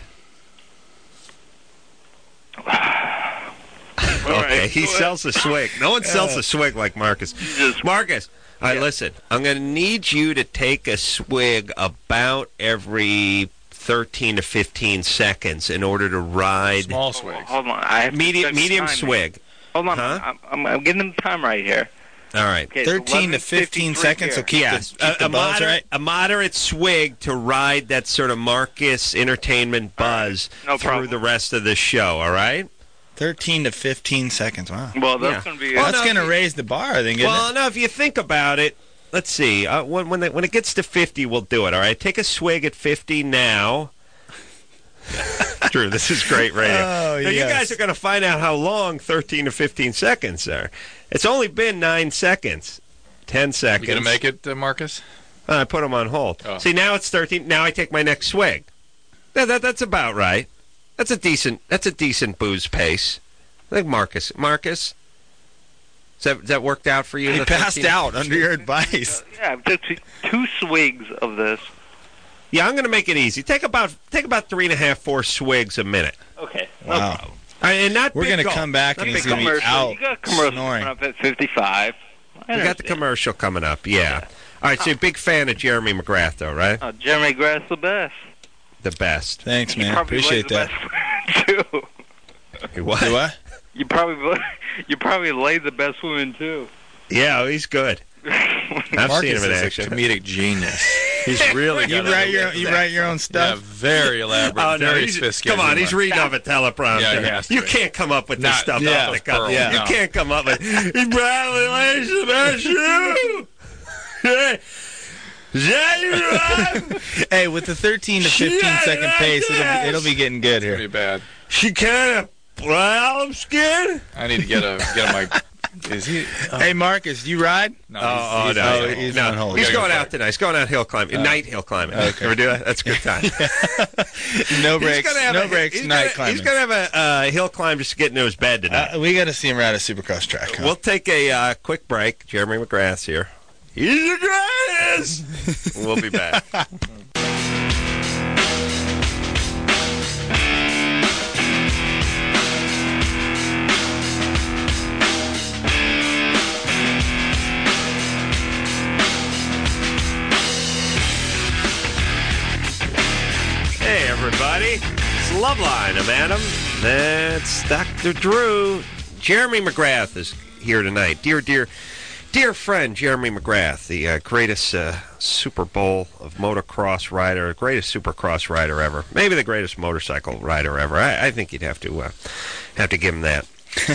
All Okay, right, he go ahead. sells a swig. No one sells a swig like Marcus. Jesus. Marcus, all right, Yeah. listen. I'm going to need you to take a swig about every thirteen to fifteen seconds in order to ride. Small Hold on, swigs. Hold on. I have to Medium, check the medium time. swig. Hold on. Huh? I'm, I'm, I'm getting the time right here. All right. Okay, Thirteen to fifteen eleven fifty-three seconds. So here. keep Yes, the, keep a, the a buzz moderate, right. a moderate swig to ride that sort of Marcus entertainment buzz No through problem. the rest of the show. All right. Thirteen to fifteen seconds. Wow. Well, that's Yeah. going to be. Well, uh, That's no, gonna if- raise the bar, then, isn't Well, it? no, if you think about it, let's see. Uh, when when, the, when it gets to fifty, we'll do it. All right. Take a swig at fifty now. Drew, this is great radio. Oh, now, you yes. guys are going to find out how long thirteen to fifteen seconds are. It's only been nine seconds. ten seconds. You gonna make it, uh, Marcus? Uh, I put them on hold. Oh. See, now it's thirteen. Now I take my next swig. Yeah, that, that's about right. That's a decent. That's a decent booze pace. I think Marcus. Marcus, is that, is that worked out for you? He the passed thirteen out under your advice. Uh, yeah, I took two, two swigs of this. Yeah, I'm going to make it easy. Take about take about three and a half, four swigs a minute. Okay. Wow. No problem. All right, and not We're big gonna gulp. come back Not and big he's gonna be gulp. Commercial. out You got a commercial snoring. coming up at fifty-five. I We got the understand. commercial coming up. Yeah. All right, so you're a big fan of Jeremy McGrath, though, right? Oh, Jeremy Grass the best. The best. Thanks, You man. probably Appreciate laid that. the best women, too. What? Do what? You probably you probably laid the best women too. Yeah, he's good. I've Marcus seen him in is action. a comedic genius. He's really You got write it. your you write your own Yeah, stuff. very elaborate, Oh, no, very he's, sophisticated. come on, he's humor. reading off a teleprompter. Yeah, he has to you be. can't come up with this Not- stuff yeah, off the of cuff. course, You no. can't come up with he probably lays the best shoe. Is that you, Rob? Hey, with the thirteen to fifteen Yeah, second right, pace, it'll yes. be, it'll be getting good Pretty here. bad. She kind of brown skin. I need to get a get my. Is he? Oh, Hey, Marcus, you ride? no, Oh, oh, he's, no, oh, yeah. he's no. on hold. He's Gotta go going for out it. tonight. He's going out hill climbing. Night hill climbing. Okay. Ever do that? That's a good time. No He's breaks. gonna have No a, breaks. He's Night gonna, climbing. He's going to have a uh, hill climb just to get into his bed tonight. Uh, we got to see him ride a Supercross track. Huh? We'll take a uh, quick break. Jeremy McGrath's here. He's the greatest. We'll be back. Hey, everybody. It's Loveline. I'm Adam. That's Doctor Drew. Jeremy McGrath is here tonight. Dear, dear, dear friend, Jeremy McGrath, the uh, greatest uh, Super Bowl of motocross rider, greatest supercross rider ever. Maybe the greatest motorcycle rider ever. I, I think you'd have to uh, have to give him that.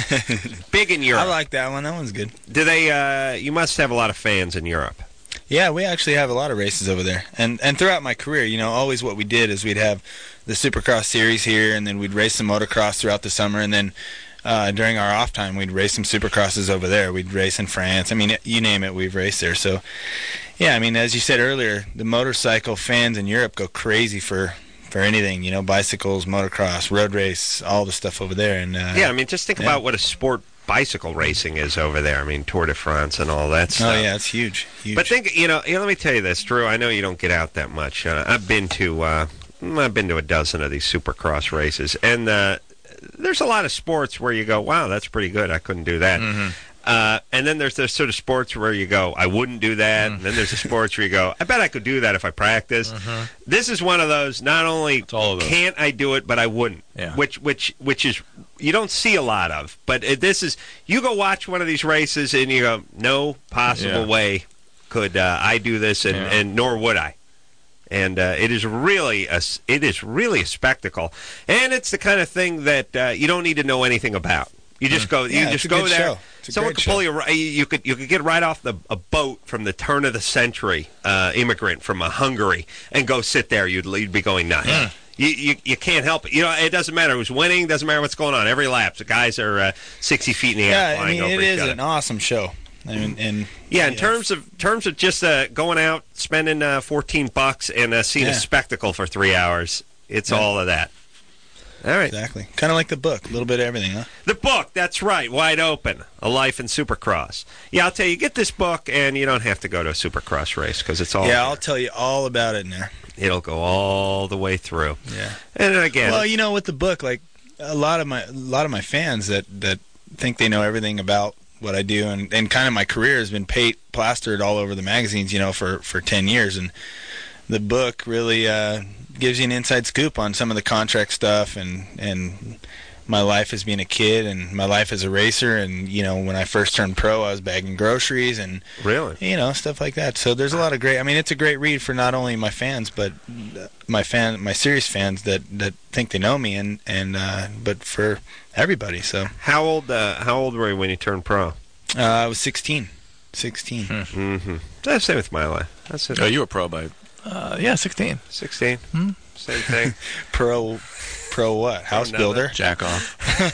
Big in Europe. I like that one. That one's good. Do they? Uh, you must have a lot of fans in Europe. Yeah, we actually have a lot of races over there. And and throughout my career, you know, always what we did is we'd have the Supercross series here, and then we'd race some motocross throughout the summer, and then uh, during our off time, we'd race some Supercrosses over there. We'd race in France. I mean, you name it, we've raced there. So, yeah, I mean, as you said earlier, the motorcycle fans in Europe go crazy for, for anything, you know, bicycles, motocross, road race, all the stuff over there. And uh, Yeah, I mean, just think yeah. about what a sport bicycle racing is over there. I mean, Tour de France and all that stuff. Oh, yeah, it's huge. huge. But think, you know, you know, let me tell you this, Drew. I know you don't get out that much. Uh, I've been to, uh, I've been to a dozen of these Supercross races, and uh, there's a lot of sports where you go, "Wow, that's pretty good. I couldn't do that." Mm-hmm. Uh, and then there's those sort of sports where you go, "I wouldn't do that." And then there's the sports where you go, "I bet I could do that if I practiced." Mm-hmm. This is one of those. Not only all of those. can't I do it, but I wouldn't. Yeah. Which, which, which is you don't see a lot of. But it, this is you go watch one of these races and you go, "No possible Yeah. way could uh, I do this," and, Yeah. and nor would I. And uh, it is really a s- it is really a spectacle, and it's the kind of thing that uh, you don't need to know anything about. You just go, Yeah, you it's just a go good there. show. It's a Someone great could pull show. you. ri- You could you could get right off the a boat from the turn of the century uh, immigrant from uh, Hungary and go sit there. You'd, you'd be going nuts. You, you you can't help it. You know, it doesn't matter who's winning. Doesn't matter what's going on. Every lap, the guys are uh, sixty feet in the air yeah, I flying mean, over it each is other. an awesome show. I mean, and Yeah, in yeah. terms of terms of just uh, going out, spending uh, fourteen bucks, and uh, seeing Yeah. a spectacle for three hours, it's Yeah. all of that. All right, Exactly. Kind of like the book, a little bit of everything, huh? the book. That's right, Wide Open: A Life in Supercross. Yeah, I'll tell you, get this book, and you don't have to go to a Supercross race because it's all. Yeah, there. I'll tell you all about it in there. It'll go all the way through. Yeah. And then again, Well, you know, with the book, like a lot of my a lot of my fans that that think they know everything about what I do, and, and kind of my career has been pa- plastered all over the magazines, you know, for for ten years, and the book really uh, gives you an inside scoop on some of the contract stuff and and my life as being a kid and my life as a racer, and you know, when I first turned pro, I was bagging groceries and really, you know, stuff like that. So there's a lot of great. I mean, it's a great read for not only my fans, but my fan, my serious fans that, that think they know me, and and uh, but for everybody. So how old uh, how old were you when you turned pro? uh, I was sixteen. sixteen. Mm-hmm. That's the same with my life. That's it. Oh, you were pro by, uh, yeah, sixteen. sixteen. Hmm? Same thing. Pro, pro what? House nothing. builder. Jack off.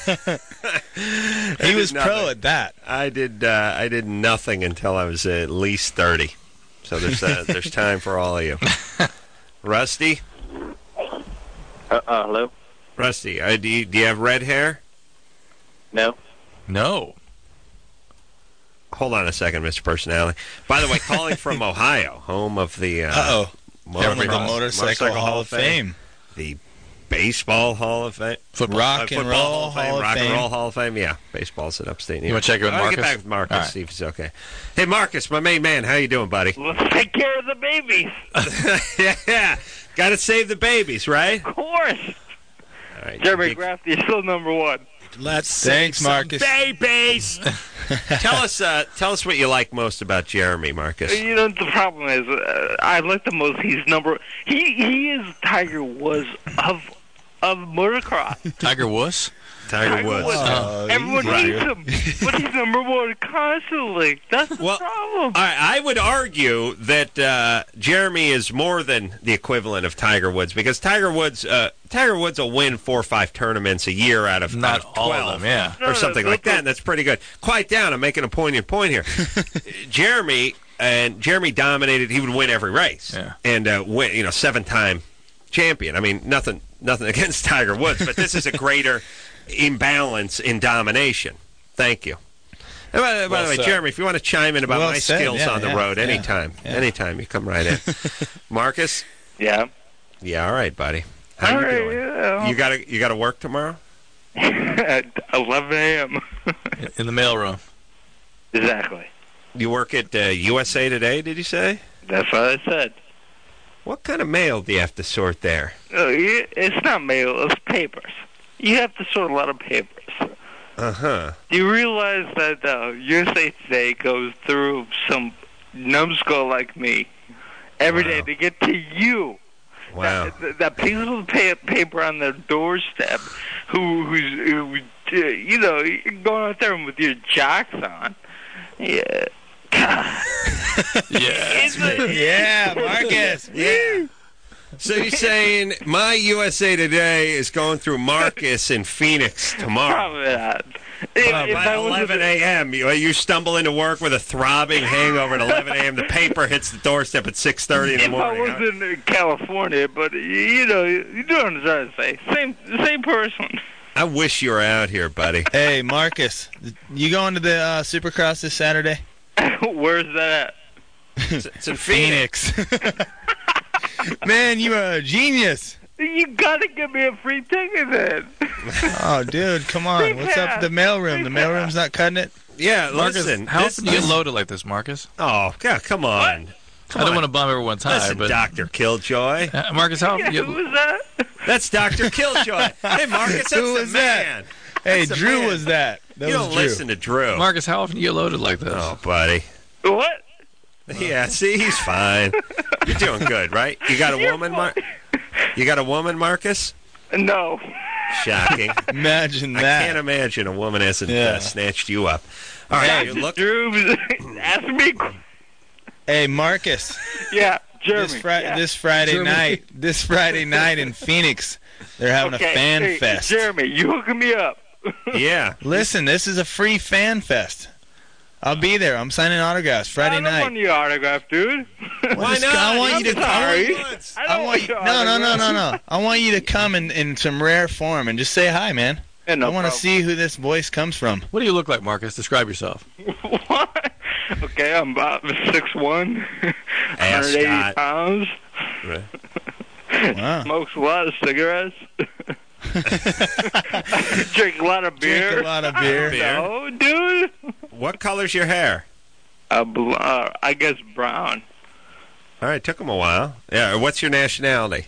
He was did pro nothing. at that. I did. Uh, I did nothing until I was at least thirty. So there's uh, there's time for all of you. Rusty, Uh, uh, hello? Rusty, uh, do, you, do you have red hair? No. No. Hold on a second, Mister Personality. By the way, calling from Ohio, home of the uh, Uh-oh. Motor- Home of the Motorcycle, Motorcycle Hall of Fame. the Baseball Hall of Fame, Football. Rock uh, and Football Roll Hall of Fame, Hall of Rock Fame. and Roll Hall of Fame. Yeah, baseball's in upstate New You York. wanna check in with I'll Marcus? get back with Marcus, All right. see if he's okay. Hey, Marcus, my main man, how you doing, buddy? Let's take care of the babies. yeah, got to save the babies, right? Of course. All right, Jeremy you- Graff, you're still number one. Let's Thanks, save some Marcus. babies. tell us, uh, tell us what you like most about Jeremy, Marcus. You know, the problem is, uh, I like the most. He's number. He he is Tiger Woods of of motocross. Tiger Woods? Tiger Woods. Oh, Everyone easy. hates him, but he's number one constantly. That's the Well, problem. I, I would argue that uh, Jeremy is more than the equivalent of Tiger Woods because Tiger Woods, uh, Tiger Woods will win four or five tournaments a year out of Not out of all twelve, of them, yeah. or No, something no, like no, that. And that's pretty good. Quiet down. I'm making a poignant point here. Jeremy and Jeremy dominated. He would win every race, Yeah. and uh, win. You know, seven-time champion. I mean, nothing, nothing against Tiger Woods, but this is a greater imbalance in domination. Thank you. And by, by Well the way, said. Jeremy, if you want to chime in about Well my said, skills yeah, on the yeah, road, yeah, anytime, yeah. anytime, you come right in. Marcus, Yeah. yeah, all right, buddy. How All you right, doing? yeah. You got to you got to work tomorrow. At eleven a.m. In the mailroom. Exactly. You work at uh, U S A Today, did you say? That's what I said. What kind of mail do you have to sort there? Uh, you- it's not mail. It's papers. You have to sort a lot of papers. Uh huh. Do you realize that uh, U S A Today goes through some numbskull like me every day Wow. to get to you? Wow. That, that piece of pa- paper on their doorstep, who, who's, who, uh, you know, you're going out there with your jocks on. Yeah. God. Yeah. It's a- Yeah, Marcus. Yeah. So you're saying my U S A Today is going through Marcus in Phoenix tomorrow? Probably not. If, Uh, if by I was eleven a.m., you, you stumble into work with a throbbing hangover at eleven a.m. The paper hits the doorstep at six thirty in the If I morning. was huh? in uh, California, but you know, you do what I'm trying to say. Same, same person. I wish you were out here, buddy. Hey, Marcus, you going to the uh, Supercross this Saturday? Where's that It's, it's in Phoenix. Man, you are a genius. at? You gotta give me a free ticket then. Oh, dude, come Free on. What's up with the mailroom? The mailroom's not cutting it? Yeah, Marcus, listen. how this- often do you get loaded like this, Marcus? Oh, God, come on. Come I don't on. want to bum everyone's high, Listen, but Doctor Killjoy. Uh, Marcus, how often Yeah, do you who get was that? That's Doctor Killjoy. Hey, Marcus, that's Who the was that? man. Hey, That's the Drew man. was that. That You was don't Drew. listen to Drew. Marcus, how often do you get loaded like this? Oh, buddy. What? Yeah, see, he's fine. You're doing good, right? You got a woman, Mar- You got a woman, Marcus? No. Shocking. Imagine I that. can't imagine a woman hasn't Yeah. uh, snatched you up. All right, you look. Drew, ask me. Hey, Marcus. Yeah, Jeremy. This, fri- yeah. this Friday Jeremy. night, this Friday night in Phoenix, they're having okay, a fan hey, fest. Jeremy, you hooking me up? Yeah. Listen, this is a free fan fest. I'll be there. I'm signing autographs Friday I don't want night. your autograph, dude. Why Just- not? I want you I'm to sorry. come. I don't I want want you, your no, no, no, autograph. no, no. I want you to come in, in some rare form and just say hi, man. Yeah, no I want to problem. see who this voice comes from. What do you look like, Marcus? Describe yourself. What? Okay, I'm about six one, one Ask hundred eighty Scott. pounds. Wow. Smokes a lot of cigarettes. Drink a lot of beer. Drink a lot of beer. Beer. No, dude. What color's your hair? Uh, bl- uh, I guess brown. All right, took him a while. Yeah, what's your nationality?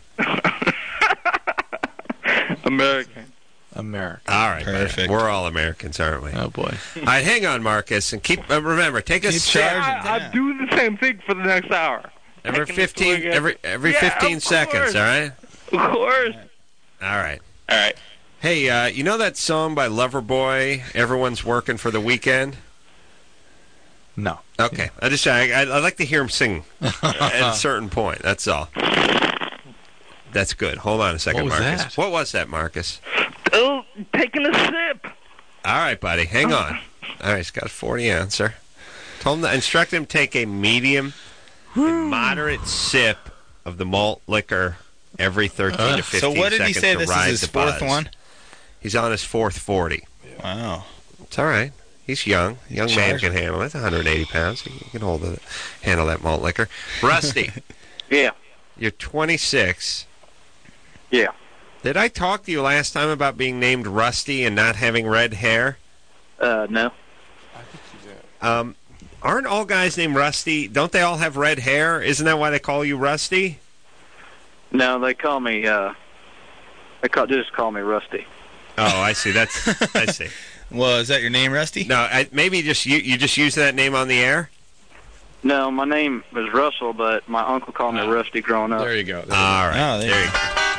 American. America. All right, man. Perfect. We're all Americans, aren't we? Oh, boy. All right, hang on, Marcus, and keep uh, remember, take a Keep sip charging. I, I'm doing the same thing for the next hour. every Taking a fifteen swig at- every every Yeah, fifteen of seconds. course. All right. Of course. All right. All right. Hey, uh, you know that song by Loverboy? Everyone's working for the weekend. No. Okay, I just I I I'd like to hear him sing at a certain point. That's all. That's good. Hold on a second, What was Marcus. that? What was that, Marcus? Oh, taking a sip. All right, buddy. Hang on. All right, he's got a forty ouncer. Told him to instruct him to take a medium and moderate sip of the malt liquor every thirteen Uh, to fifteen so what did he seconds say? to This is ride his the fourth buzz. one? He's on his fourth forty. Wow. It's all right. He's young. Young man Sure. can handle it. It's one hundred eighty pounds. He can hold it, handle that malt liquor. Rusty. Yeah. You're twenty-six. Yeah. Did I talk to you last time about being named Rusty and not having red hair? Uh, no. Um, aren't all guys named Rusty? Don't they all have red hair? Isn't that why they call you Rusty? No, they call me, uh, they call, just call me Rusty. Oh, I see. That's I see. Well, is that your name, Rusty? No, I, maybe just you. You just use that name on the air. No, my name was Russell, but my uncle called me Rusty growing up. There you go. There All right. Oh, there there you you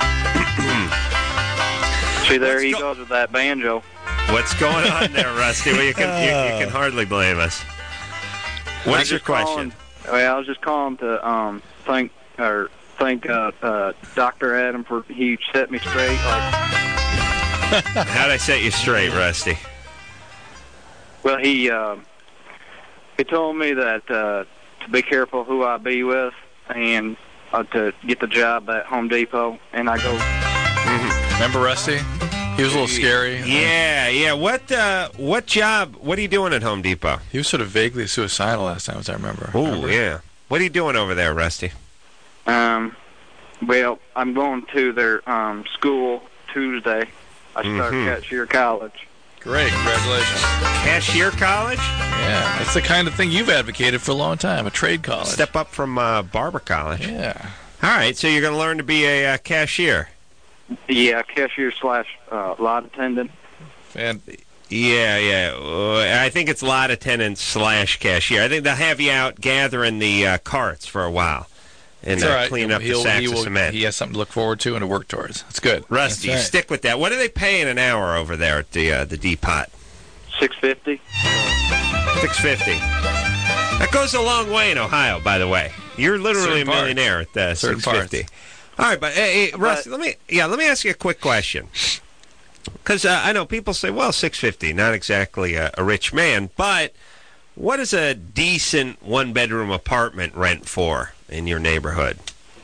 go. See, there Let's he go- goes with that banjo. What's going on there, Rusty? Well, you can you, you can hardly blame us. I What's was your just question? calling- well, I was just calling to um thank or thank uh, uh, Doctor Adam for he set me straight. Like, How'd I set you straight, Rusty? well, he uh, he told me that uh, to be careful who I be with and uh, to get the job at Home Depot. And I go, Remember Rusty? He was a little scary. Yeah, yeah. What uh, what job? What are you doing at Home Depot? He was sort of vaguely suicidal last time, as I remember. Oh, Remember? yeah. What are you doing over there, Rusty? um, well, I'm going to their um, school Tuesday. I start Mhm. cashier college. Great, congratulations. Cashier college? Yeah, that's the kind of thing you've advocated for a long time, a trade college. Step up from uh, barber college. Yeah. All right, so you're going to learn to be a uh, cashier. Yeah, cashier slash uh, lot attendant. And Yeah, yeah. Uh, I think it's lot attendant slash cashier. I think they'll have you out gathering the uh, carts for a while and it's all uh, right. clean up the He'll- sacks he of will- cement. He has something to look forward to and to work towards. It's good. Rusty, That's right. stick with that. What are they paying an hour over there at the uh, the Depot? Six fifty. Six fifty. That goes a long way in Ohio, by the way. You're literally Certain a parts. millionaire at uh, Certain six fifty. All right, but hey, hey, Rusty, let me yeah, let me ask you a quick question. Because uh, I know people say, well, six fifty, not exactly a, a rich man, but what is a decent one-bedroom apartment rent for in your neighborhood?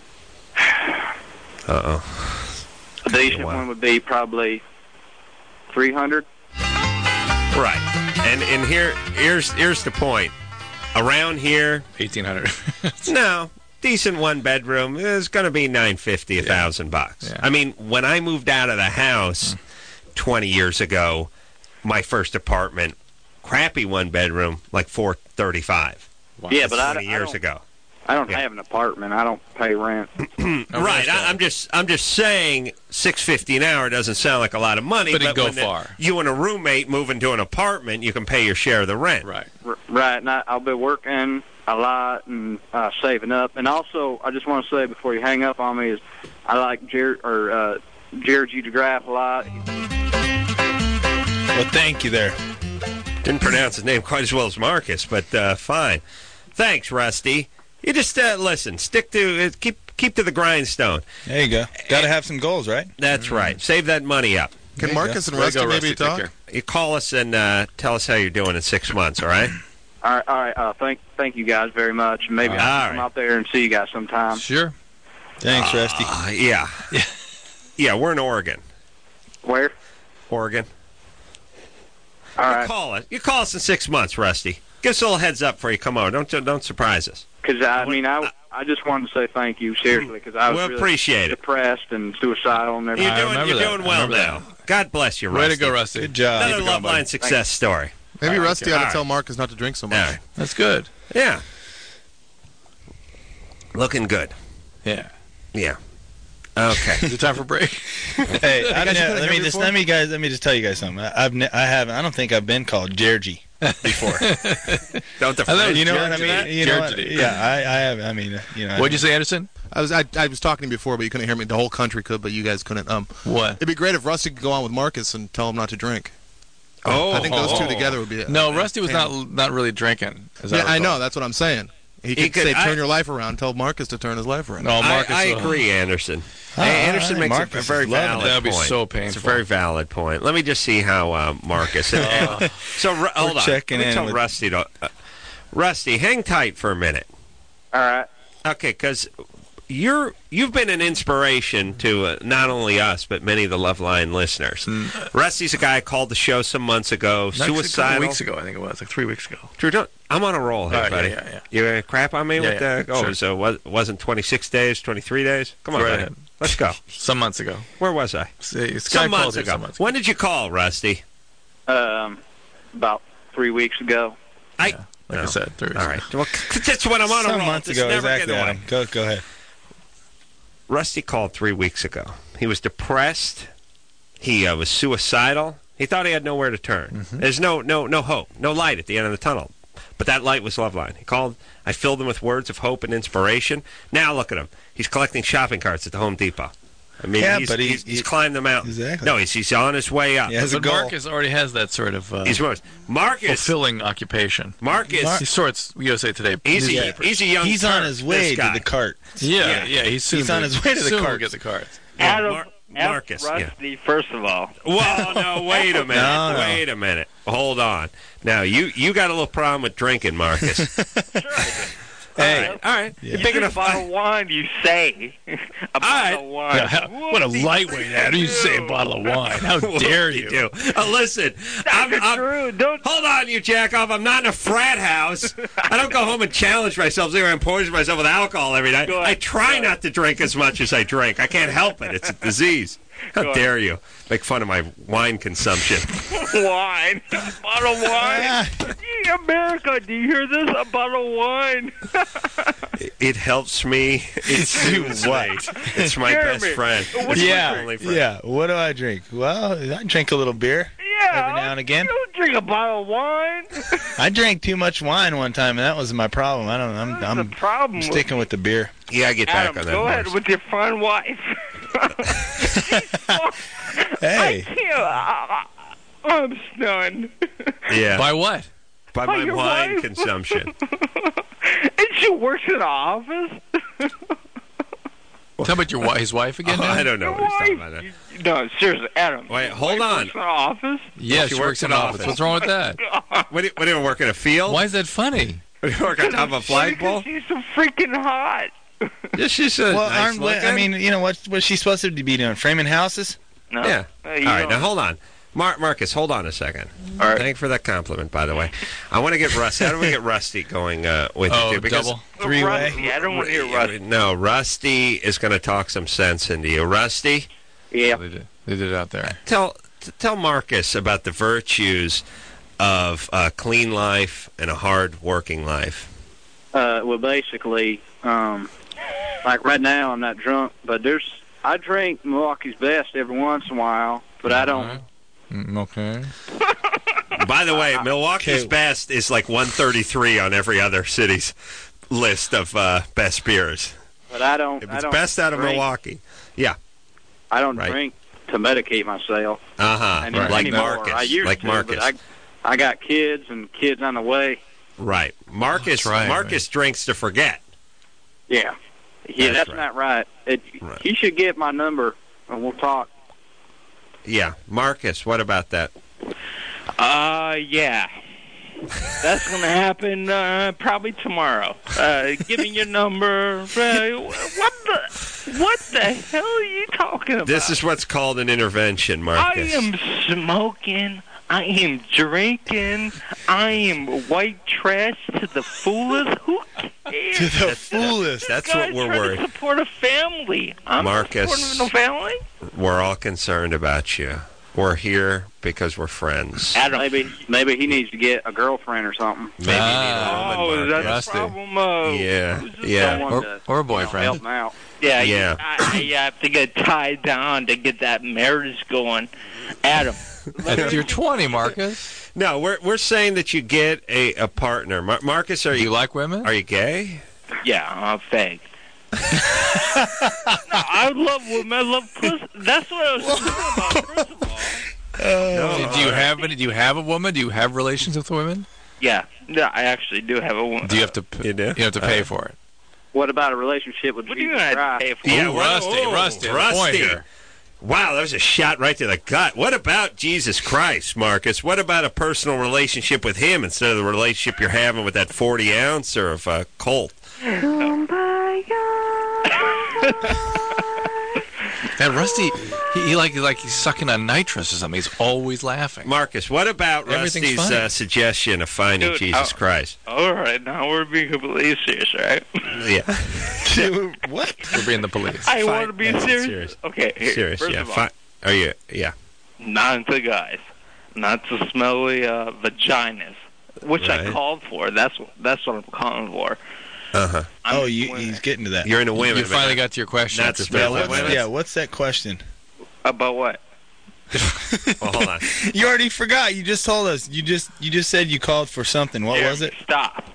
Uh-oh. A decent Wow. one would be probably three hundred. Right. And and here here's here's the point. Around here, eighteen hundred. no, decent one bedroom is going to be nine fifty, a thousand bucks. Yeah. I mean, when I moved out of the house twenty years ago, my first apartment, crappy one bedroom, like four thirty five. Wow. Yeah, but I, twenty I years don't, ago. I don't Yeah. have an apartment. I don't pay rent. Right. I, I'm just I'm just saying six fifty an hour doesn't sound like a lot of money, But it'd go when the- far. you and a roommate move into an apartment, you can pay your share of the rent. Right. R- right, and I, I'll be working a lot and uh, saving up. And also, I just want to say before you hang up on me is I like Jer- or uh, Jared G. DeGraff a lot. Well, thank you there. Didn't pronounce his name quite as well as Marcus, but uh, fine. Thanks, Rusty. You just uh, listen. Stick to uh, keep keep to the grindstone. There you go. Got to have some goals, right? That's right. Save that money up. There Can you Marcus and Way to Rusty go, maybe Rusty. Take talk? care. You call us and uh, tell us how you're doing in six months. All right. All right, all right. Uh, thank, thank you guys very much. Maybe All I'll come right. out there and see you guys sometime. Sure. Thanks, Rusty. Uh, yeah. Yeah, we're in Oregon. Where? Oregon. All You right. call us. You call us in six months, Rusty. Give us a little heads up before you come over. Don't don't surprise us. Because I mean, I, I just wanted to say thank you seriously because I was We'll really appreciate it. depressed and suicidal and everything. You're doing remember you're that. doing I well remember now. God bless you, Rusty. Way to go, Rusty. Good job. Another Keep it Love going, Line buddy. success story. Maybe Rusty ought All to right. tell Marcus not to drink so much. All right. That's good. Yeah. Looking good. Yeah. Yeah. Okay. Is it time for break? Hey, I don't guys know, been let here me just before? let me guys let me just tell you guys something. I, I've ne- I haven't I don't think I've been called Georgie before. Don't the I thought it was you know what I Georgie. mean? You know what? Georgie. Yeah, I, I have. I mean, you know. What'd you say, Anderson? I was I, I was talking to you before, but you couldn't hear me. The whole country could, but you guys couldn't. Um, What? it'd be great if Rusty could go on with Marcus and tell him not to drink. Oh, I think those two oh. together would be. No, uh, Rusty was and- not not really drinking. As Yeah, I recall. know. That's what I'm saying. He He could, could- say, I- "Turn your life around." Tell Marcus to turn his life around. No, I, Marcus. I uh, agree, Anderson. Ah, Hey, Anderson all right, makes a- Marcus a is very loving valid it. That'd be point. so It's a painful. very valid point. Let me just see how uh, Marcus. and- so Ru- hold on. checking Let me in tell with- Rusty to. Uh, Rusty, hang tight for a minute. All right. Okay, because you're you've been an inspiration to uh, not only us but many of the Loveline listeners. Mm. Rusty's a guy I called the show some months ago. Actually, suicidal. A couple weeks ago, I think it was like three weeks ago. Drew, don't, I'm on a roll here, right, buddy. Yeah, yeah, yeah. You gonna crap on me yeah, with yeah, the? Oh, sure. so was wasn't twenty-six days, twenty-three days? Come on, Go buddy. ahead. Let's go. Some months ago. Where was I? See, some months ago. some months ago. When did you call, Rusty? Um, about three weeks ago. I. Yeah, like no. I said, three weeks All right. Well, that's what I'm on some a roll. months Just ago, never exactly. get away. Go, go ahead. Rusty called three weeks ago. He was depressed. He uh, was suicidal. He thought he had nowhere to turn. Mm-hmm. There's no, no, no hope, no light at the end of the tunnel. But that light was Loveline. He called. I filled him with words of hope and inspiration. Now look at him. He's collecting shopping carts at the Home Depot. I mean, yeah, he's, but he, he's, he's he, climbed the mountain. Exactly. No, he's he's on his way up. He has but a goal. Marcus already has that sort of uh, he's Marcus fulfilling occupation. Marcus, Mar- he sorts U S A Today. He's a, he's a young. He's Turk, on his way to the cart. Yeah, yeah, yeah he's soon he's on his way to the soon cart. We'll get the carts. Yeah, Adam, Mar- Adam Marcus, Rusty, yeah. first of all. Whoa, no, wait a minute. no, no. Wait a minute. Hold on. Now, you, you got a little problem with drinking, Marcus. Sure. Hey, all right. All right. Yeah. You're big enough. Bottle of wine, you say. A bottle of wine. Yeah, how, what a lightweight, Adam. You say a bottle of wine. How dare you? you? Uh, listen, I'm, I'm, Drew, don't... hold on, you jack off. I'm not in a frat house. I don't go home and challenge myself, see and poison myself with alcohol every night. I try not to drink as much as I drink. I can't help it. It's a disease. How dare you make fun of my wine consumption? Wine. A bottle of wine. Gee, America, do you hear this? A bottle of wine. it, it helps me. It soothes what? me. It's my Jeremy, best friend. What yeah, only friend. yeah. What do I drink? Well, I drink a little beer Yeah. every now and again. You don't drink a bottle of wine. I drank too much wine one time, and that was my problem. I don't. I'm. That's I'm the problem sticking with the beer. Yeah, I get Adam, back on that. go horse. ahead with your fine wife. Hey. I can't. I, I, I'm stunned. Yeah. By what? By By my your wine wife. consumption. And she works in an office. Tell about your wi- his wife again. Oh, now? I don't know what he's talking about. That. No, seriously, Adam. Wait, your hold wife on. Works in an office. Yeah, She she, works works in in an an office. office. What's wrong with that? What do you, what do you work in a field? Why is that funny? What do you work on top of a flagpole? Because she's so freaking hot. Yeah, she's a Well, nice aren't, looking. I mean, you know what? What's she supposed to be doing? Framing houses? No. Yeah. Uh, All you right, don't- now hold on. Mar- Marcus, hold on a second. All right. Thank you for that compliment, by the way. I want to get Rusty. How do we get Rusty going uh, with Oh, you? Two? Because double? Three-way? Rusty, I don't want to hear Rusty. No, Rusty is going to talk some sense into you. Rusty, Yeah. They did. They did it out there. tell t- tell Marcus about the virtues of a clean life and a hard working life. Uh, well, basically, um, like right now, I'm not drunk, but there's I drink Milwaukee's Best every once in a while, but I don't. Mm, okay. By the way, Milwaukee's Okay. Best is like one thirty-three on every other city's list of uh, best beers. But I don't. If I it's don't best out of drink, Milwaukee. Yeah. I don't Right. drink to medicate myself. Uh-huh. Any- Right. Like anymore. Marcus. I used Like to, Marcus. But I, I got kids and kids on the way. Right. Marcus That's right, Marcus drinks to forget. Yeah. Yeah, That's that's, right. not right. It, Right. You should get my number and we'll talk. Yeah. Marcus, what about that? Uh, yeah. That's going to happen uh, probably tomorrow. Uh, give me your number. Uh, what the what the hell are you talking about? This is what's called an intervention, I Marcus. am smoking. I am drinking. I am white trash to the fullest. Who cares? To the fullest. That's Guys what we're trying worried. to support a family. I'm Marcus. not supporting no family. We're all concerned about you. We're here because we're friends. Adam. Maybe maybe he needs to get a girlfriend or something. Maybe you need a Ah. Oh, woman, is that Marcus. the problem? Uh, Yeah, just yeah. someone Or, to, or a You know, boyfriend. help him out. yeah, Yeah. You, I, you have to get tied down to get that marriage going. Adam. You're twenty, Marcus. No, we're we're saying that you get a, a partner. Mar- Marcus, are Do you you like women? are you gay? Yeah, I'm fake. No, I love women. I love pussy. That's what I was talking about, first of all. No. do you have any? Do you have a woman? Do you have relations with women? Yeah, no, I actually do have a woman. Do you have to? p- You do? You have to pay Uh, for it. What about a relationship with What do you Jesus have to Christ? pay for? Yeah, Ooh, well, Rusty, oh, Rusty, the Rusty. point here. Wow, that was a shot right to the gut. What about Jesus Christ, Marcus? What about a personal relationship with him instead of the relationship you're having with that forty ounce or of a Colt? Kumbaya. And Rusty, he, he like like he's sucking on nitrous or something. He's always laughing. Marcus, what about Everything's Rusty's funny. uh, suggestion of finding Dude, Jesus I'll- Christ? All right, now we're being completely serious, right? Yeah. What? We're being the police. I Fine. want to be Yeah, serious. serious. Okay, here, Serious, first yeah. of all, Fi- Are you? Yeah. not into guys, not to smelly uh, vaginas, which I Right. called for. That's that's what I'm calling for. Uh huh. I'm Oh, into you, women. he's getting to that. You're into women. You but finally not- got to your question. not after smell thirty-five women? minutes. Yeah, what's that question? About what? Well, hold on. You already forgot. You just told us. You just you just said you called for something. What Here, was it? Stop.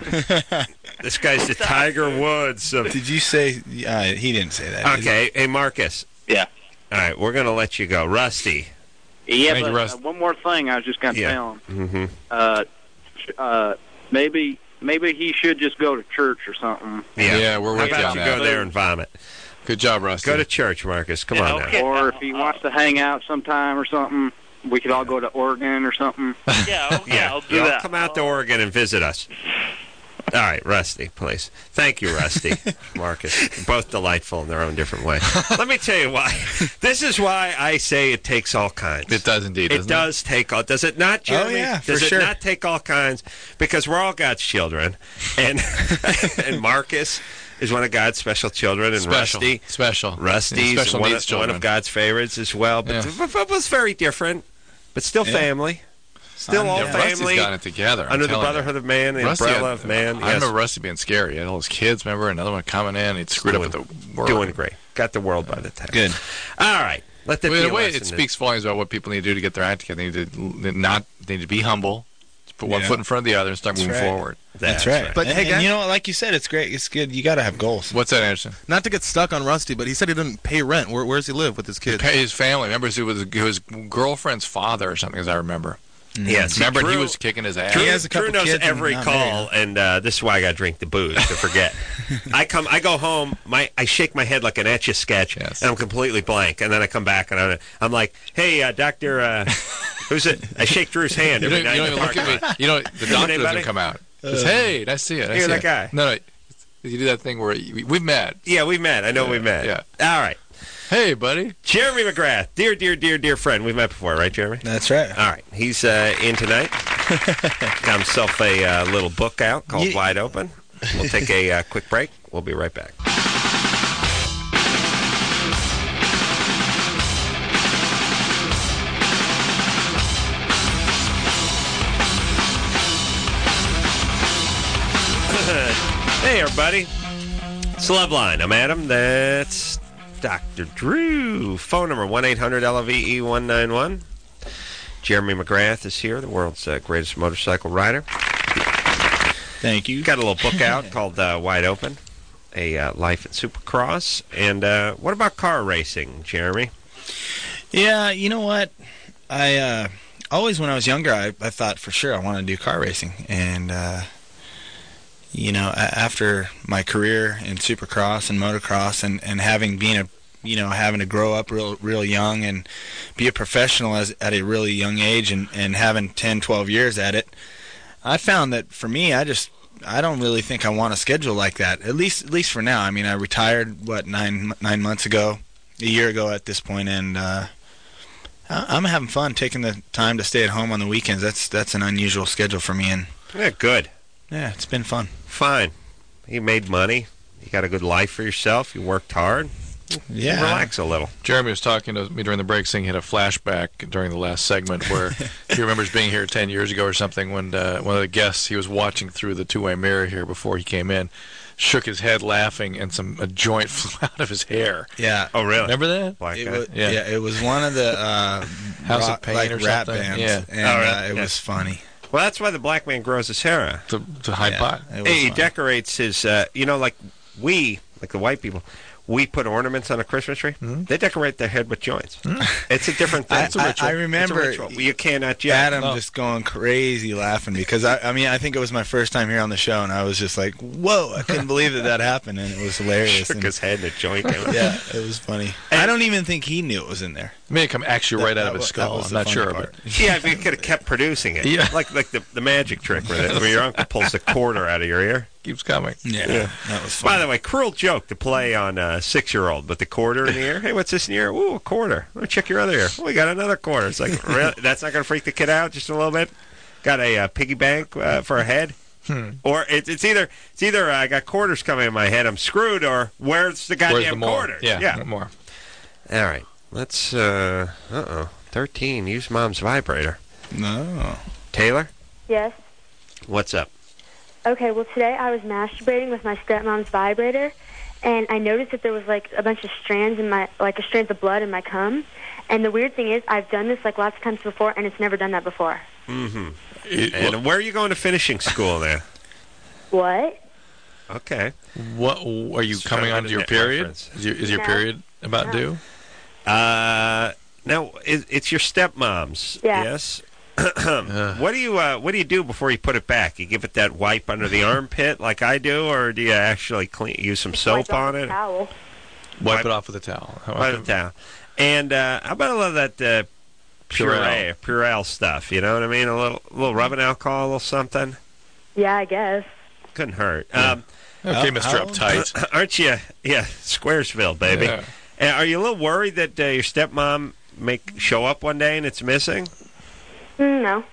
This guy's the Tiger Woods of. Did you say? Uh, he didn't say that. did he? Okay, hey Marcus. Yeah. All right, we're gonna let you go, Rusty. Yeah, Thank but you, Russ. uh, one more thing I was just going to Yeah. tell him. Mm-hmm. Uh, sh- uh, maybe maybe he should just go to church or something. Yeah. Yeah, we're How with you about on you that. go there and vomit? Good job, Rusty. Go to church, Marcus. Come Yeah, on okay. now. Or if he wants to hang out sometime or something, we could all go to Oregon or something. Yeah, okay, Yeah, I'll do y'all that. come out to Oregon and visit us. All right, Rusty, please. Thank you, Rusty. Marcus, you're both delightful in their own different way. Let me tell you why. This is why I say it takes all kinds. It does indeed. It doesn't does take all. Does it not, Jeremy? Oh, yeah, does for it sure. not take all kinds? Because we're all God's children, and and Marcus is one of God's special children, and Special. Rusty, Special. Rusty's Yeah, special one, needs of, one children. of God's favorites as well. But Yeah. it was very different, but still Yeah. family, still all Yeah, Rusty's family got it together. I'm under the telling you. brotherhood of man, the Rusty umbrella had- of man. I Yes. remember Rusty being scary. He had all his kids, remember? Another one coming in. He'd screwed Doing- up with the world. Doing great. Got the world by the time. Good. All right. Let that Well, be in a a way, lesson it that- speaks volumes about what people need to do to get their act together. They need to they not. They need to be humble, put one Yeah. foot in front of the other, and start That's moving right. forward. That's, right. But, and, hey, and guys- you know what? Like you said, it's great. It's good. You got to have goals. What's that, Anderson? Not to get stuck on Rusty, but he said he didn't pay rent. Where, where does he live with his kids? Pay his family. Remember, it was his girlfriend's father or something, as I remember. Yeah, see, Remember, he Drew- was kicking his ass. Drew, He has a Drew couple knows kids and every not call, married. and uh, this is why I got to drink the booze to forget. I come, I go home, my I shake my head like an etch a sketch, Yes. and I'm completely blank. And then I come back, and I'm, I'm like, "Hey, uh, Doctor, uh, who's it?" I shake Drew's hand You every don't, night. you don't in the even look parking at me. lot. You know, the Your doctor name, doesn't buddy? come out. Says, hey, nice to see you. Nice You're to that see you." guy. No, no. You do that thing where you, we've met. Yeah, we met. I know we met. Yeah. All right. Hey, buddy. Jeremy McGrath, dear, dear, dear, dear friend. We've met before, right, Jeremy? That's right. All right. He's uh, in tonight. Got himself a uh, little book out called Yeah. Wide Open. We'll take a uh, quick break. We'll be right back. Hey, everybody. It's Loveline. I'm Adam. That's Doctor Drew. Phone number one eight hundred L O V E one nine one. Jeremy McGrath is here, the world's uh, greatest motorcycle rider. Thank you. Got a little book out called uh, Wide Open, a uh, life in Supercross. And uh, what about car racing, Jeremy? Yeah, you know what? I uh, always, when I was younger, I, I thought for sure I wanted to do car racing. And, uh, you know, a- after my career in Supercross and motocross and, and having been a, you know, having to grow up real real young and be a professional as, at a really young age and, and having ten, twelve years at it, I found that for me, I just, I don't really think I want a schedule like that. At least, at least for now. I mean, I retired, what, nine nine months ago, a year ago at this point, and uh, I- I'm having fun taking the time to stay at home on the weekends. That's that's an unusual schedule for me, and Yeah, good. yeah, it's been fun. Fine. You made money. You got a good life for yourself. You worked hard. Yeah. Relax a little. Jeremy was talking to me during the break, saying he had a flashback during the last segment where he remembers being here ten years ago or something when uh, one of the guests he was watching through the two-way mirror here before he came in shook his head laughing and some a joint flew out of his hair. Yeah. Oh, really? Remember that? Black It guy. was, yeah. Yeah. it was one of the uh, House of rock- Pain like or rap something. bands, Yeah. and Oh, really? uh, it Yeah. was funny. Well, that's why the black man grows his hair out. To, to hide Yeah, pot. it was Hey, he fun. decorates his, uh, you know, like we, like the white people, we put ornaments on a Christmas tree. Mm-hmm. They decorate their head with joints. It's a different thing. I- It's a I- ritual. I remember It's a ritual. You cannot judge. Adam No. just going crazy laughing because I, I mean I think it was my first time here on the show and I was just like, whoa, I couldn't believe that that happened, and it was hilarious. Shook and, his head and a joint came out. yeah, it was funny. I don't even think he knew it was in there. It may come actually That- right out that of his was- skull. that was I'm the not funny sure, part. but Yeah, if you could have kept producing it. Yeah. Like like the, the magic trick where, the, where your uncle pulls the quarter out of your ear. keeps coming. Yeah, that was funny. By the way, cruel joke to play on a six-year-old, but the quarter in the ear. Hey, what's this in your ear? Ooh, a quarter. Let me check your other ear. Oh, we got another quarter. It's like, really? That's not going to freak the kid out just a little bit? Got a uh, piggy bank uh, for a head? Hmm. Or it's it's either it's either uh, I got quarters coming in my head, I'm screwed, or where's the goddamn Where's the more? quarter? Yeah, yeah. more. All right, let's. Uh oh, thirteen. Use mom's vibrator. No. Taylor, Yes. what's up? Okay, well, today I was masturbating with my stepmom's vibrator, and I noticed that there was, like, a bunch of strands in my, like, a strands of blood in my cum. And the weird thing is, I've done this, like, lots of times before, and it's never done that before. Mm-hmm. And where are you going to finishing school now? What? Okay. What are you Just coming trying to onto your get period? reference. Is your, is your No. period about No. due? Uh, now it, it's your stepmom's. Yeah. Yes. what do you uh, What do you do before you put it back? You give it that wipe under the armpit like I do, or do you actually clean? Use some soap Wipe off on the it? Towel. Wipe, Wipe- it off with a towel. How Wipe often? the towel. And uh, how about a little of that uh, Purell, Purell. Purell stuff? You know what I mean? A little, a little rubbing alcohol, a little something. Yeah, I guess. Couldn't hurt. Um, Okay, How- Mister how- Uptight. aren't you? Yeah, Squaresville, baby. Yeah. Uh, are you a little worried that uh, your stepmom make show up one day and it's missing? Mm, no.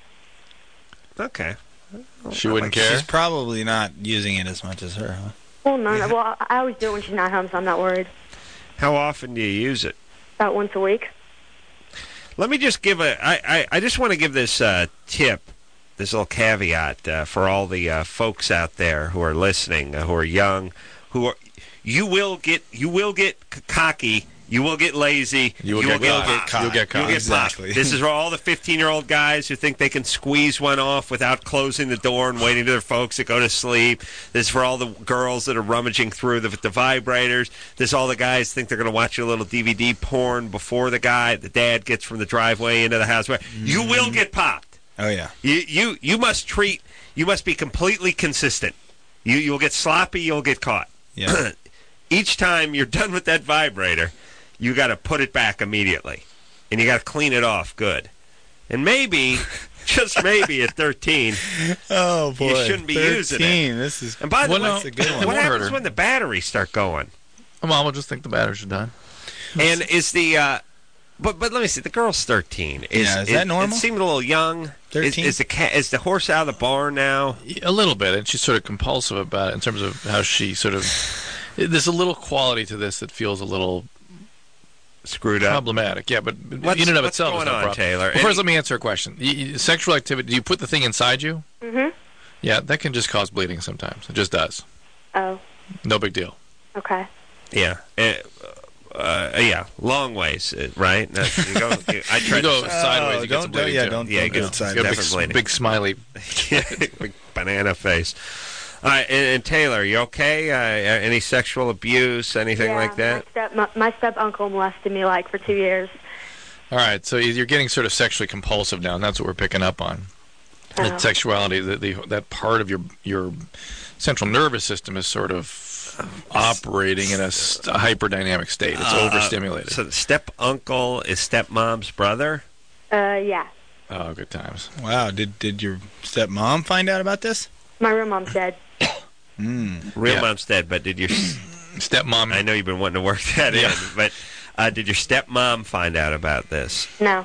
Okay. She wouldn't care. She's probably not using it as much as her, huh? Well, no, no. Well, I I always do it when she's not home, so I'm not worried. How often do you use it? About once a week. Let me just give a. I, I, I just want to give this uh, tip, this little caveat uh, for all the uh, folks out there who are listening, uh, who are young, who are. You will get. You will get c- cocky. You will get lazy. You will get caught. popped. You'll get caught. You'll get Exactly. popped. This is for all the fifteen-year-old guys who think they can squeeze one off without closing the door and waiting to their folks to go to sleep. This is for all the girls that are rummaging through the, the vibrators. This is all the guys think they're going to watch a little D V D porn before the guy, the dad gets from the driveway into the house. You will get popped. Oh, yeah. You you you must treat. You must be completely consistent. You you'll get sloppy. You'll get caught. Yeah. Each time you're done with that vibrator, you got to put it back immediately, and you got to clean it off good. And maybe, just maybe, at thirteen, Oh, boy. you shouldn't be using it. thirteen. This is. And by the Well, way, no, That's a good it one. what won't hurt happens her. when the batteries start going? Mom will just think the batteries are done. And is the uh, but but let me see, the girl's thirteen. Is, Yeah, is it, that normal? It seemed a little young. Is, thirteen? is the cat is the horse out of the barn now? A little bit, and she's sort of compulsive about it in terms of how she sort of. There's a little quality to this that feels a little Screwed up. problematic. Yeah, but What's- in and of what's itself, going it's no on, problem. Taylor? Well, first, Any- let me answer a question. Y- y- Sexual activity. Do you put the thing inside you? Mm-hmm. Yeah, that can just cause bleeding sometimes. It just does. Oh, No big deal. okay. Yeah. Uh, uh, yeah, long ways, uh, right? No, you go, you, I You tried go to, sideways, Oh, you get don't some do- bleeding yeah, too. don't- yeah, you don't get, do it sideways. You got a definitely bleeding. big, big smiley. Big banana face. All right, and, and Taylor, you okay? Uh, any sexual abuse, anything yeah, like that? My step, my, my step uncle molested me like for two years. All right, so you're getting sort of sexually compulsive now, and that's what we're picking up on. Oh. That sexuality, the, the, that part of your your central nervous system is sort of operating in a, st- a hyperdynamic state. It's Uh, overstimulated. So the step uncle is stepmom's brother? Uh, yeah. Oh, good times. Wow. Did did your stepmom find out about this? My real mom's dead. Mm. Real Yeah. mom's dead, but did your s- Stepmom. I know you've been wanting to work that Yeah. in, but uh, did your stepmom find out about this? No.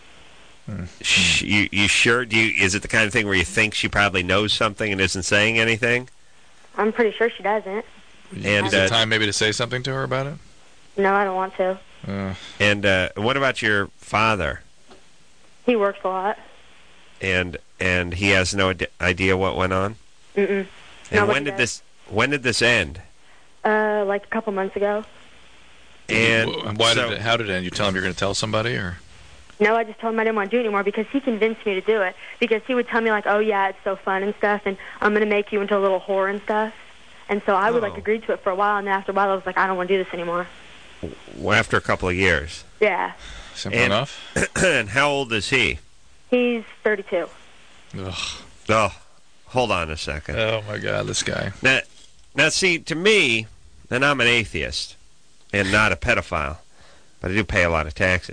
Sh- you you sure? Do you? Is it the kind of thing where you think she probably knows something and isn't saying anything? I'm pretty sure she doesn't. And Is it uh, time maybe to say something to her about it? No, I don't want to. Uh, and uh, what about your father? He works a lot. And and he has no ide- idea what went on. Mm-mm. And Nobody when did does. this when did this end? Uh, like a couple months ago. And wh- why so- did it, how did it end? You tell him you're going to tell somebody, or No, I just told him I didn't want to do it anymore because he convinced me to do it. Because he would tell me, like, oh, yeah, it's so fun and stuff, and I'm going to make you into a little whore and stuff. And so I would, Oh. like, agree to it for a while, and then after a while I was like, I don't want to do this anymore. Well, after a couple of years. Yeah. simple And- enough? And how old is he? He's thirty-two. Ugh. Oh, hold on a second. Oh my God, this guy. Now, now, see, to me, and I'm an atheist and not a pedophile, but I do pay a lot of taxes.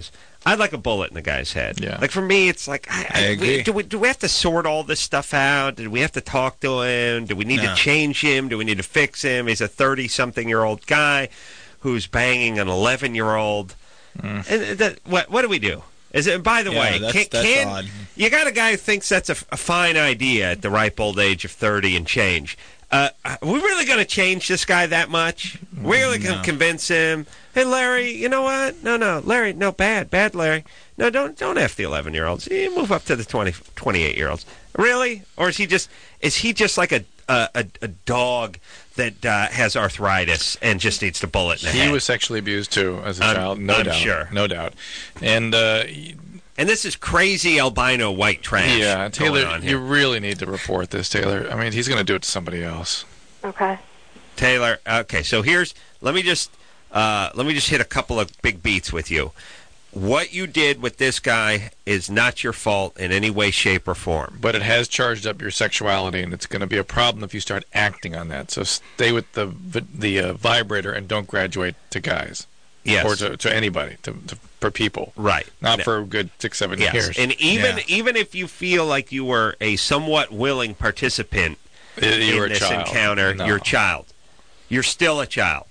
I'd like a bullet in the guy's head. Yeah. Like, for me, it's like, I, I, I agree. We, do, we, do we have to sort all this stuff out? Do we have to talk to him? Do we need No. to change him? Do we need to fix him? He's a thirty-something-year-old guy who's banging an eleven-year-old. Mm. And that, what, what do we do? Is it? By the Yeah, way, that's- can, that's can odd. you got a guy who thinks that's a, a fine idea at the ripe old age of thirty and change? Uh, are we really going to change this guy that much? We're really going to No. convince him? Hey, Larry, you know what? No, no, Larry, no, bad, bad, Larry. No, don't, don't F the eleven-year-olds. You move up to the twenty, twenty-eight-year-olds. Really? Or is he just, is he just like a, a, a, a dog that uh, has arthritis and just needs to bullet in the He head? was sexually abused too as a I'm- child, no I'm doubt. sure. No doubt. And uh, And this is crazy albino white trash. yeah, Taylor, going on you here. really need to report this, Taylor. I mean, he's going to do it to somebody else. Okay. Taylor, okay, so here's let me just uh, let me just hit a couple of big beats with you. What you did with this guy is not your fault in any way, shape, or form. But it has charged up your sexuality, and it's going to be a problem if you start acting on that. So stay with the vi- the uh, vibrator and don't graduate to guys. Yes. Or to, to anybody, to, to for people. Right. Not No. for a good six, seven Yes, years. and even Yeah. even if you feel like you were a somewhat willing participant You in were a this child. encounter, No. you're a child. You're still a child.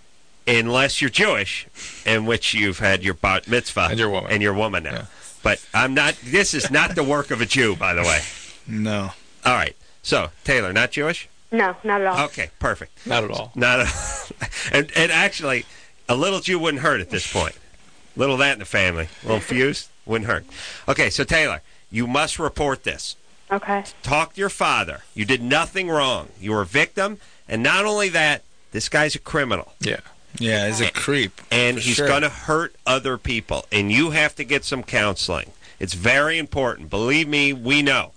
Unless you're Jewish, in which you've had your bat mitzvah. And you're a woman. And you're a woman now. Yeah. But I'm not, this is not the work of a Jew, by the way. No. All right. So, Taylor, not Jewish? No, not at all. Okay, perfect. Not at all. Not a, and, and actually, a little Jew wouldn't hurt at this point. Little of that in the family. A little fused wouldn't hurt. Okay, so Taylor, you must report this. Okay. Talk to your father. You did nothing wrong. You were a victim, and not only that, this guy's a criminal. Yeah. Yeah, he's a creep. And for he's sure. going to hurt other people, and you have to get some counseling. It's very important. Believe me, we know.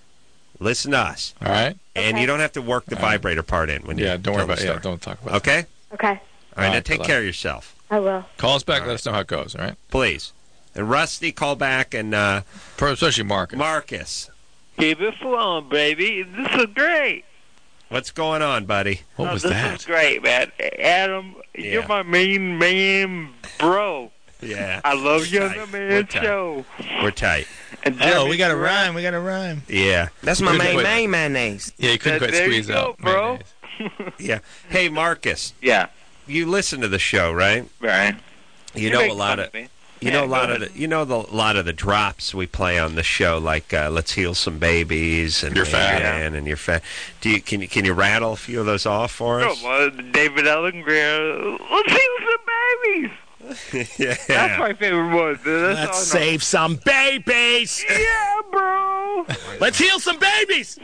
Listen to us. All right? And Okay. you don't have to work the vibrator part in when you Yeah, don't worry tell the about it. Yeah, story. don't talk about it. Okay? Okay. All right, All now right, take good care luck. of yourself. I will. Call us back. Let us know how it goes, all right? Please. And Rusty, call back, and uh, For, especially Marcus. Marcus, Keep it flowing, baby. This is great. what's going on, buddy? What Oh, was this that? is great, man. Adam, Yeah. you're my main man, bro. Yeah. I love you on Tight. the We're man tight. show. We're tight. And Oh, Jeremy we got a Durant- rhyme. We got a rhyme. Yeah. That's my Couldn't main quite- main mayonnaise. Yeah, you couldn't There- quite there squeeze you go, out. bro. mayonnaise. Yeah. Hey, Marcus, Yeah, you listen to the show, right? right. You You know make a lot fun of of me. you Yeah, know a go lot of ahead. the you know the lot of the drops we play on the show, like uh, "Let's Heal Some Babies" and You're fat. Man, and you're fat. Do you can you can you rattle a few of those off for us? Come on, David Ellingren. Let's heal some babies. yeah. That's my favorite one. That's Let's all I know. save some babies. Yeah, bro. Let's heal some babies.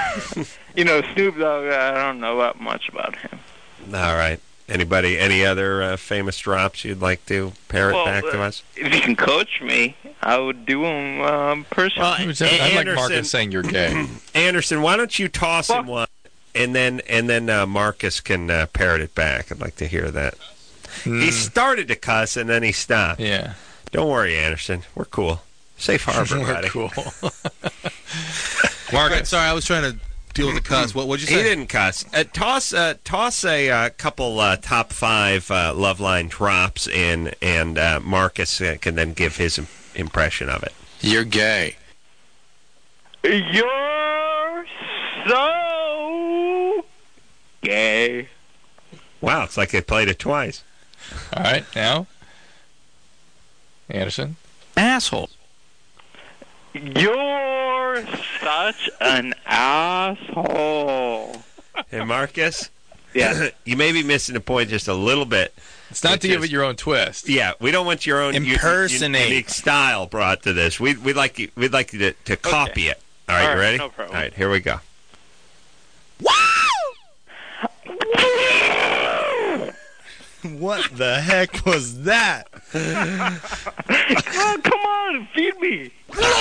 You know, Snoop Dogg, I don't know that much about him. All right. Anybody? Any other uh, famous drops you'd like to parrot Well, back to uh, us? If you can coach me, I would do them um, personally. Well, I would say- I'd like Anderson- Marcus saying you're gay. Anderson, why don't you toss him Well- one, and then and then uh, Marcus can uh, parrot it back. I'd like to hear that. He started to cuss and then he stopped. Yeah. Don't worry, Anderson. We're cool. Safe harbor, We're buddy. cool. Marcus, sorry, I was trying to deal with the cuss. What would you He say? didn't cuss. Uh, toss, uh, toss a uh, couple uh, top five uh, love line drops in, and uh, Marcus uh, can then give his im- impression of it. You're gay. You're so gay. Wow, it's like they played it twice. All right, now. Anderson. Asshole. You're such an asshole. Hey, Marcus. Yeah. You may be missing the point just a little bit. It's not Which to give is- it your own twist. Yeah, we don't want your own u- u- Impersonate. unique style brought to this. We we'd like you we'd like you to, to copy it. All right, All you right, ready? no problem. All right, here we go. What the heck was that? Oh, come on, feed me.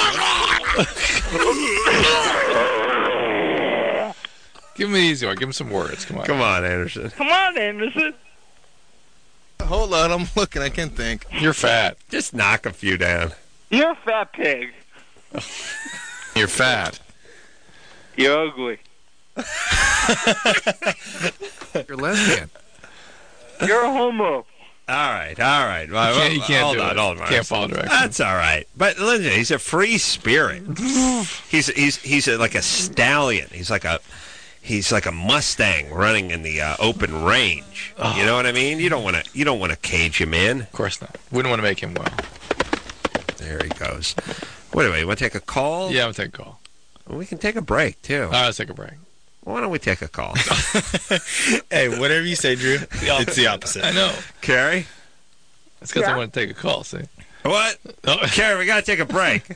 Give him an easy one. Give him some words. Come on. Come on, Anderson. Come on, Anderson. Hold on, I'm looking. I can't think. You're fat. Just knock a few down. You're a fat pig. You're fat. You're ugly. You're lesbian. You're a homo. All right, all right. Well, You can't- you can't hold do on, it. hold on. You can't follow directions. That's all right. But listen, he's a free spirit. he's he's he's a, like a stallion. He's like a he's like a Mustang running in the uh, open range. You know what I mean? You don't want to you don't want to cage him in. Of course not. Wouldn't want to make him well. There he goes. What do we? Want to take a call? Yeah, I'll take a call. Well, we can take a break too. All right, let's take a break. Why don't we take a call? Hey, whatever you say, Drew. It's the opposite. I know. Carrie? It's because Yeah. I want to take a call, see? What? Oh. Carrie, we got to take a break.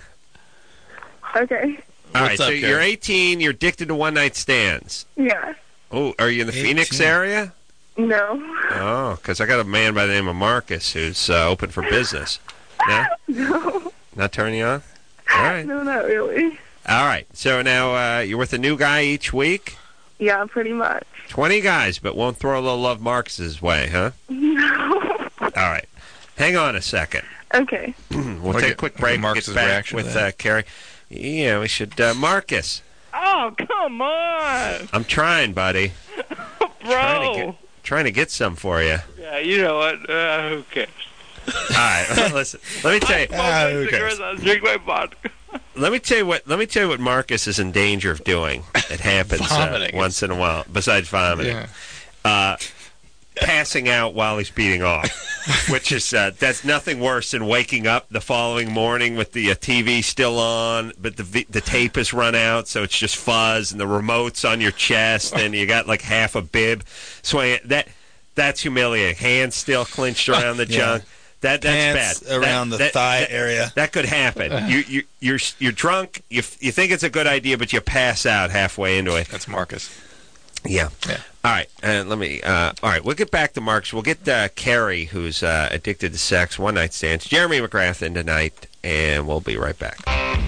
Okay. All right, What's so up, you're Carrie? eighteen, you're addicted to one-night stands. Yeah. Oh, are you in the Phoenix eighteen. area? No. Oh, because I got a man by the name of Marcus who's uh, open for business. No? No. Not turning you on? All right. No, not really. All right. So now uh, you're with a new guy each week? Yeah, pretty much. twenty guys, but won't throw a little love Marcus's way, huh? No. All right. Hang on a second. Okay. we'll Wanna take get- a quick get break. We'll Marcus's get back reaction to with that? uh, Carrie. Yeah, we should. Uh, Marcus, Oh, come on, I'm trying, buddy. Trying to, bro. get, trying to get some for you. Yeah, you know what? Uh, who cares? All right. Listen, let me tell you. Smoke my cigarettes, I'll drink my vodka. Let me tell you what. Let me tell you what Marcus is in danger of doing. It happens uh, Vomiting. once in a while. Besides vomiting, Yeah. uh, passing out while he's beating off, which is uh, that's nothing worse than waking up the following morning with the uh, T V still on, but the v- the tape has run out, so it's just fuzz, and the remote's on your chest, and you got like half a bib swaying. That that's humiliating. Hands still clenched around the Yeah. junk. That that's Pants bad. around That- the that- thigh that- area. That could happen. You you you're you're drunk. You f- you think it's a good idea, but you pass out halfway into it. That's Marcus. Yeah. Yeah. All right. And let me. Uh, all right. We'll get back to Marcus. We'll get uh, Carrie, who's uh, addicted to sex, one night stands. Jeremy McGrath in tonight, and we'll be right back.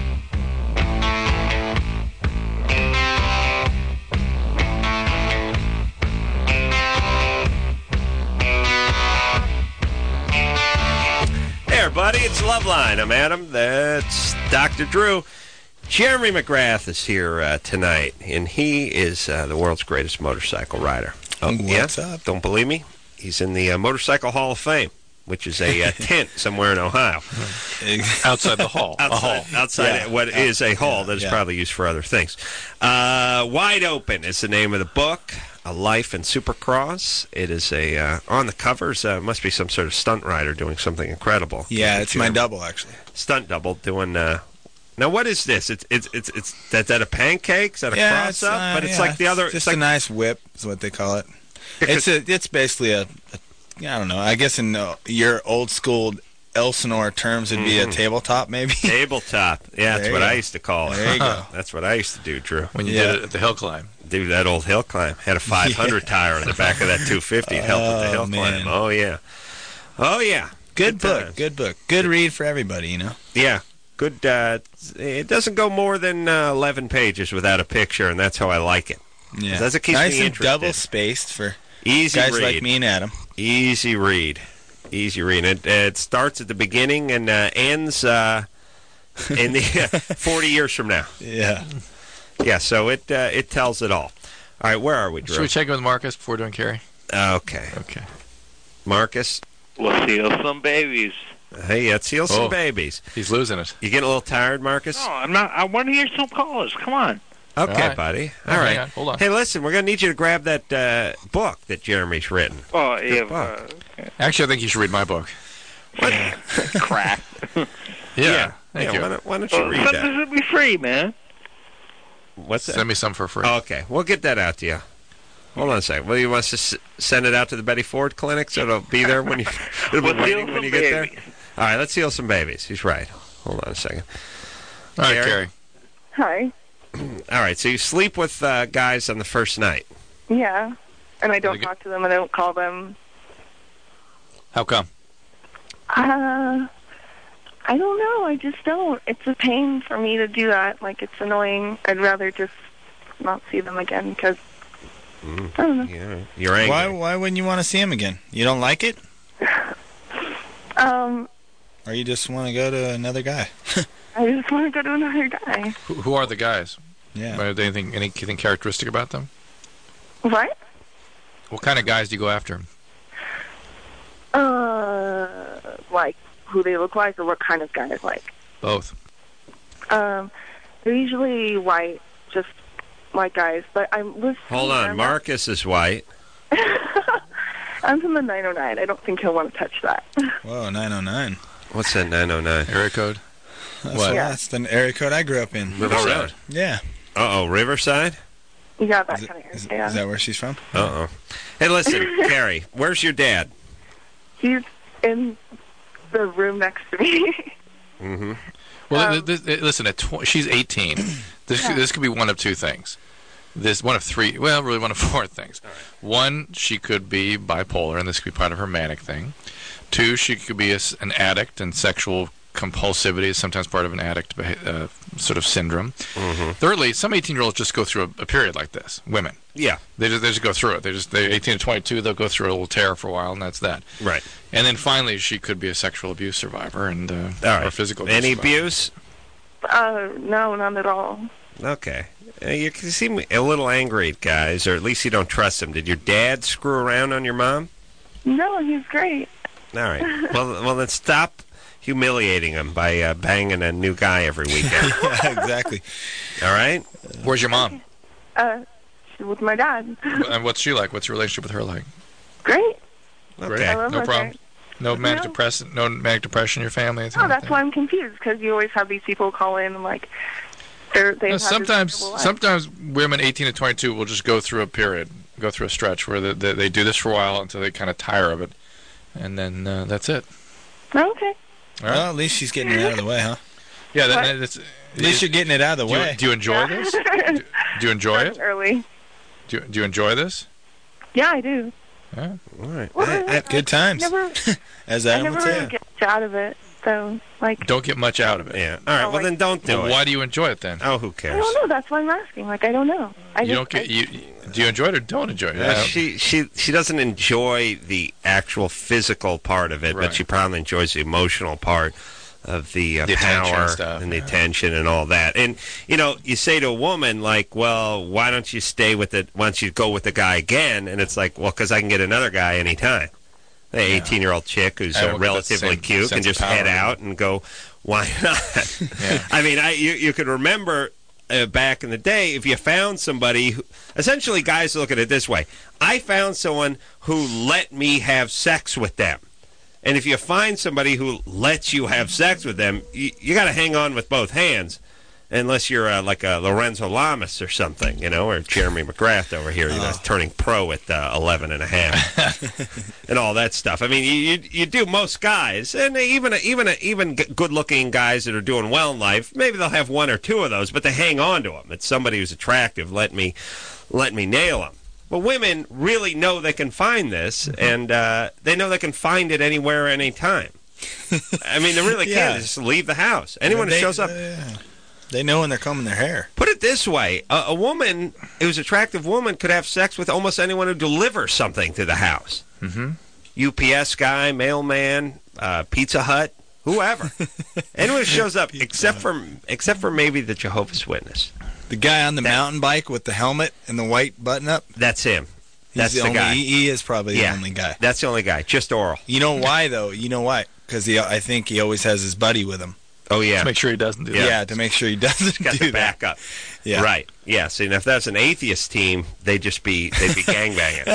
Hey, everybody, it's Loveline. I'm Adam. That's Doctor Drew. Jeremy McGrath is here uh, tonight, and he is uh, the world's greatest motorcycle rider. Oh, What's yeah? up? Don't believe me? He's in the uh, Motorcycle Hall of Fame, which is a uh, tent somewhere in Ohio. Outside the hall. Outside, a hall. outside Yeah. what is a hall that is Yeah. probably used for other things. Uh, Wide Open is the name of the book. A Life in Supercross. It is a uh, on the covers. Uh, must be some sort of stunt rider doing something incredible. Yeah, it's my Jeremy. double, actually. Stunt double doing. Uh, now what is this? It's it's it's it's that that a pancake? Is that a Yeah, cross it's, up? uh, But it's yeah, like the other. Just It's like a nice whip is what they call it. Because- It's a, it's basically a, a, I don't know. I guess in uh, your old school Elsinore terms, it'd be a Mhm. tabletop, maybe. tabletop. Yeah, that's There what you I go. used to call it. There you go. That's what I used to do, Drew. When you Yeah. did it at the hill climb. Do that old hill climb. Had a five hundred tire in the back of that two fifty. It helped with the Oh, hill man. climb. Oh yeah. Oh yeah. Good book. times. Good book. Good read for everybody, you know. Yeah. Good. Uh, it doesn't go more than uh, eleven pages without a picture, and that's how I like it. Yeah. That's what keeps nice me and interested. double spaced for Easy guys read. like me and Adam. Easy read. Easy read. It, it starts at the beginning and uh, ends uh, in the forty years from now. Yeah. Yeah. So it uh, it tells it all. All right. Where are we, Drew? Should we check in with Marcus before doing Carrie? Okay. Okay. Marcus. We'll seal some babies. Hey, let's seal some Oh. babies. He's losing it. You getting a little tired, Marcus? No, I'm not. I want to hear some callers. Come on. Okay, All right. buddy. Oh, All hang right. on. Hold on. Hey, listen, we're going to need you to grab that uh, book that Jeremy's written. Oh, Good yeah. book. Uh, Actually, I think you should read my book. crap. Yeah. Yeah. Thank Yeah, you. Why don't, why don't you Well, read send that? this to be free, man. What's that? Send me some for free. Okay, we'll get that out to you. Hold on a second. Well, you want us to s- send it out to the Betty Ford Clinic so it'll be there when you it'll be We'll seal waiting when some you get there? babies. All right, let's seal some babies. He's right. Hold on a second. All right, Carrie? Carrie. Hi. All right, so you sleep with uh, guys on the first night. Yeah. And I don't Is it talk to them. I don't call them. How come? Uh, I don't know. I just don't. It's a pain for me to do that. Like, it's annoying. I'd rather just not see them again because, Mm. I don't know. Yeah, you're angry. Why why wouldn't you want to see him again? You don't like it? Um, Or you just want to go to another guy? I just want to go to another guy. Who, who are the guys? Yeah. Are there anything, anything characteristic about them? What? What kind of guys do you go after? Uh, like who they look like or what kind of guy I like? Both. Um, they're usually white, just white guys. But I'm listening. Hold on, I'm Marcus is white. I'm from the nine oh nine. I don't think he'll want to touch that. Whoa, nine oh nine. What's that nine oh nine? Area code? That's, What? Yeah. that's the area code I grew up in. Riverside. Yeah. Uh-oh, Riverside? Yeah, that Is, kind of area. is, yeah. is that where she's from? Uh-oh. Hey, listen, Carrie, where's your dad? He's in the room next to me. Mm-hmm. Well, Um, th- th- listen, at tw- she's eighteen. This Yeah. this could be one of two things. This one of three. Well, really one of four things. One, she could be bipolar, and this could be part of her manic thing. Two, she could be a s an addict, and sexual compulsivity is sometimes part of an addict beha- uh, sort of syndrome. Mm-hmm. Thirdly, some eighteen-year-olds just go through a, a period like this. Women. Yeah. They just they just go through it. They just they eighteen to twenty-two. They'll go through a little tear for a while, and that's that. Right. And then finally, she could be a sexual abuse survivor and uh, All right. or physical abuse Any survivor. abuse? Uh, no, none at all. Okay. Uh, you can seem a little angry at guys, or at least you don't trust them. Did your dad screw around on your mom? No, he's great. All right. Well, well, then stop humiliating him by uh, banging a new guy every weekend. Yeah, exactly. All right? Where's your mom? Uh, with my dad. And what's she like? What's your relationship with her like? Great. Okay. I love No my problem. parents. No manic No. depression. No manic depression in your family. anything Oh, like that's that? why I'm confused, because you always have these people call in and, like, they're, they No, have this sometimes, terrible life. sometimes women eighteen to twenty-two will just go through a period, go through a stretch where they, they, they do this for a while until they kind of tire of it, and then uh, that's it. Oh, okay. All right. Well, at least she's getting it out of the way, huh? Yeah, that, What? that- that's. At least you're getting it out of the do, way. you, do you enjoy this? Do, do you enjoy it? Early. Do you, do you enjoy this? Yeah, I do. Yeah. All right. Well, I- I- Good times, Never, as I Adam never would really say. get much out of it, so, like, Don't get much out of it. yeah. All right. Oh, Well, like- then don't do Well, it. why do you enjoy it then? Oh, who I cares? don't know. That's why I'm asking. Like, I don't know. I You just, don't get you. Do you enjoy it or don't enjoy it? Uh, Yeah. she she she doesn't enjoy the actual physical part of it, Right. but she probably enjoys the emotional part of the, uh, The attention power stuff, and the yeah. attention and all that. And you know, you say to a woman like, "Well, why don't you stay with it? Why don't you go with the guy again?" And it's like, "Well, because I can get another guy anytime." The eighteen-year-old chick who's I uh, won't get that relatively same cute can sense of just power. head out and go, "Why not?" Yeah. I mean, I you you could remember. Uh, back in the day, if you found somebody who, essentially guys look at it this way, I found someone who let me have sex with them. And if you find somebody who lets you have sex with them, you, you got to hang on with both hands, unless you're uh, like a Lorenzo Lamas or something, you know, or Jeremy McGrath over here, you know, turning pro at uh, eleven and a half, and all that stuff. I mean, you, you you do most guys, and even even even good-looking guys that are doing well in life, maybe they'll have one or two of those, but they hang on to them. It's somebody who's attractive. Let me let me nail them. But women really know they can find this, and uh, they know they can find it anywhere, anytime. I mean, they really Yeah. can. They just leave the house. Anyone They- who shows up. uh, they know when they're combing their hair. Put it this way: a, a woman who's an attractive woman could have sex with almost anyone who delivers something to the house. Mm-hmm. U P S guy, mailman, uh, Pizza Hut, whoever. Anyone who shows up, except for except for maybe the Jehovah's Witness. The guy on the mountain bike with the helmet and the white button-up. That's him. He's That's the, only, guy. He, he is probably Yeah. the only guy. That's the only guy. Just oral. You know why though? You know why? Because I think he always has his buddy with him. Oh yeah. To make sure he doesn't do Yeah, that. to make sure he doesn't Got do the that. backup. Yeah. Right. Yes. And if that's an atheist team, they'd just be they'd be gangbanging.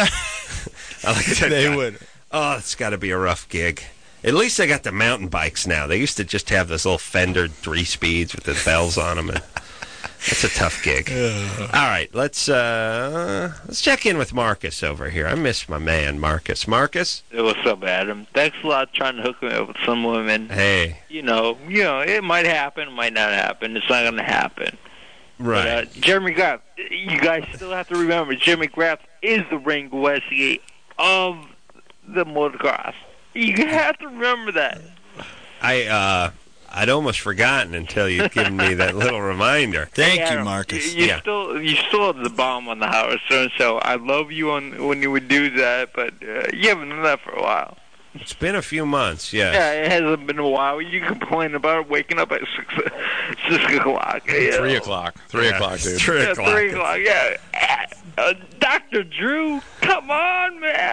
I like that They guy. would. Oh, it's got to be a rough gig. At least they got the mountain bikes now. They used to just have this little Fender three speeds with the bells on them. And it's a tough gig. All right, let's uh, let's check in with Marcus over here. I miss my man, Marcus. Marcus. Hey, what's up, Adam? Thanks a lot trying to hook me up with some women. Hey. You know, you know, it might happen, it might not happen. It's not going to happen. Right. But, uh, Jeremy Graff, you guys still have to remember, Jeremy Graff is the Rango Westy of the motocross. You have to remember that. I uh, I'd almost forgotten until you'd given me that little reminder. Thank Hey, you, Adam, Marcus. You, you Yeah. still, you still have the bomb on the Howard Stern show. I love you on when you would do that, but uh, you haven't done that for a while. It's been a few months. Yes. Yeah, it hasn't been a while. You complain about waking up at six, six o'clock. you Three know. o'clock. Three Yeah, o'clock, dude. Three Yeah, o'clock. three o'clock. Yeah, uh, Doctor Drew, come on, man.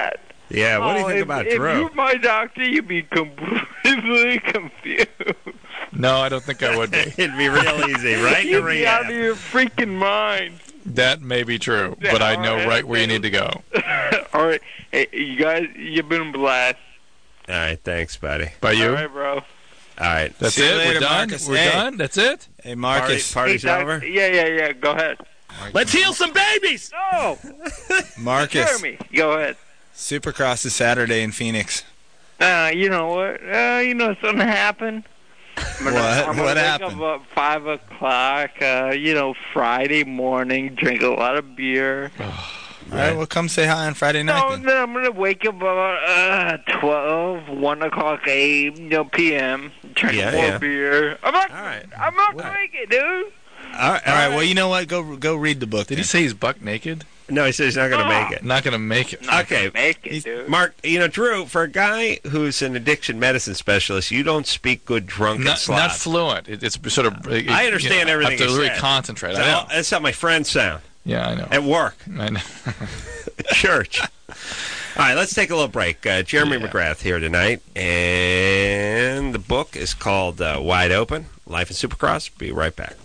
Yeah, what do you Oh, think if, about if Drew? you're my doctor, you'd be completely confused. No, I don't think I would be. It'd be real easy, right? You'd be out of your freaking mind. That may be true, but I know right where you need to go. All right. Hey, you guys, you've been blessed. All right, thanks, buddy. By you? All right, bro. All right. That's See you it? later, We're done? Marcus. We're Hey. done? That's it? Hey, Marcus. Party, party's Hey, Doc- over? Yeah, yeah, yeah. Go ahead. Let's heal some babies. No. Marcus. Jeremy, go ahead. Supercross is Saturday in Phoenix. Uh, you know what? Uh, you know something happened. I'm gonna, What? I'm gonna What wake happened? Up at five o'clock. Uh, you know, Friday morning, drink a lot of beer. All right, well, come say hi on Friday night No, then. then I'm gonna wake up about uh twelve, one o'clock a m, you know, p m. Drink Yeah, more yeah. beer. I'm not. All right. I'm not What? gonna make it, dude. All right. All right, well, you know what? Go go read the book. Did then. he say he's buck naked? No, he says he's not going to Ah. make it. Not going to make it. Okay. Make it, He's- dude. Mark, you know, Drew, for a guy who's an addiction medicine specialist, you don't speak good drunken Not, slob. not fluent. It, it's sort of. It, I understand you know, everything have to you really said. concentrate. I So, know. That's how my friends sound Yeah, I know. at work, I know. at church. All right, let's take a little break. Uh, Jeremy Yeah. McGrath here tonight, and the book is called uh, Wide Open, Life in Supercross. Be right back.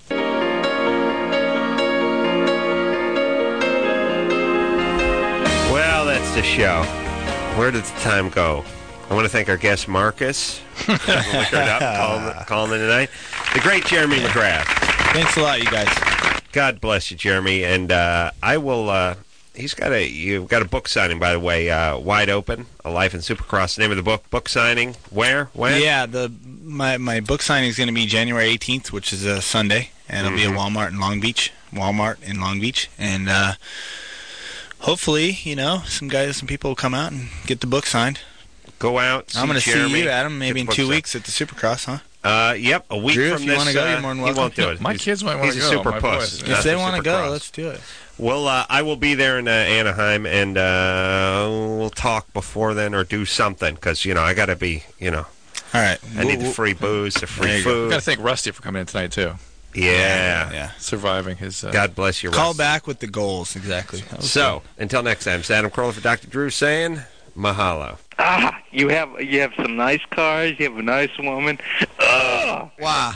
Well, that's the show. Where did the time go? I want to thank our guest, Marcus, for liquored up, calling, calling in tonight. The great Jeremy McGrath. Thanks a lot, you guys. God bless you, Jeremy. And uh, I will. Uh, he's got a. You've got a book signing, by the way. Uh, Wide Open: A Life in Supercross. The name of the book. Book signing. Where? When? Yeah, the my my book signing is going to be January eighteenth, which is a Sunday, and it'll Mm-hmm. be at Walmart in Long Beach. Walmart in Long Beach, and uh, hopefully, you know, some guys, some people will come out and get the book signed. Go out. I'm going to see you, Adam, maybe get in the book two signed. weeks at the Supercross, huh? Uh, yep, a week Drew, from if you this. wanna go, uh, you're more than he welcome. won't do it. My He's- kids might want to He's go. a super My puss. boys. If Uh, they for want to go, Supercross. let's do it. Well, uh, I will be there in uh, Anaheim, and uh, we'll talk before then or do something because you know I got to be, you know, All right. I need We'll- the free booze, the There free you go. food. Got to thank Rusty for coming in tonight too. Yeah. Yeah. Surviving his. Uh, God bless you. Call Russ. back with the goals, exactly. That was So, until next time, it's Adam Carolla for Doctor Drew saying mahalo. Ah, you have you have some nice cars. You have a nice woman. Ugh. good. Wow.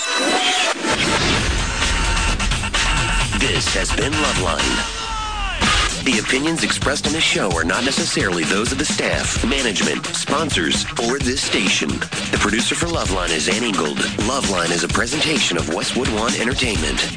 This has been Loveline. The opinions expressed on this show are not necessarily those of the staff, management, sponsors, or this station. The producer for Loveline is Ann Ingold. Loveline is a presentation of Westwood One Entertainment.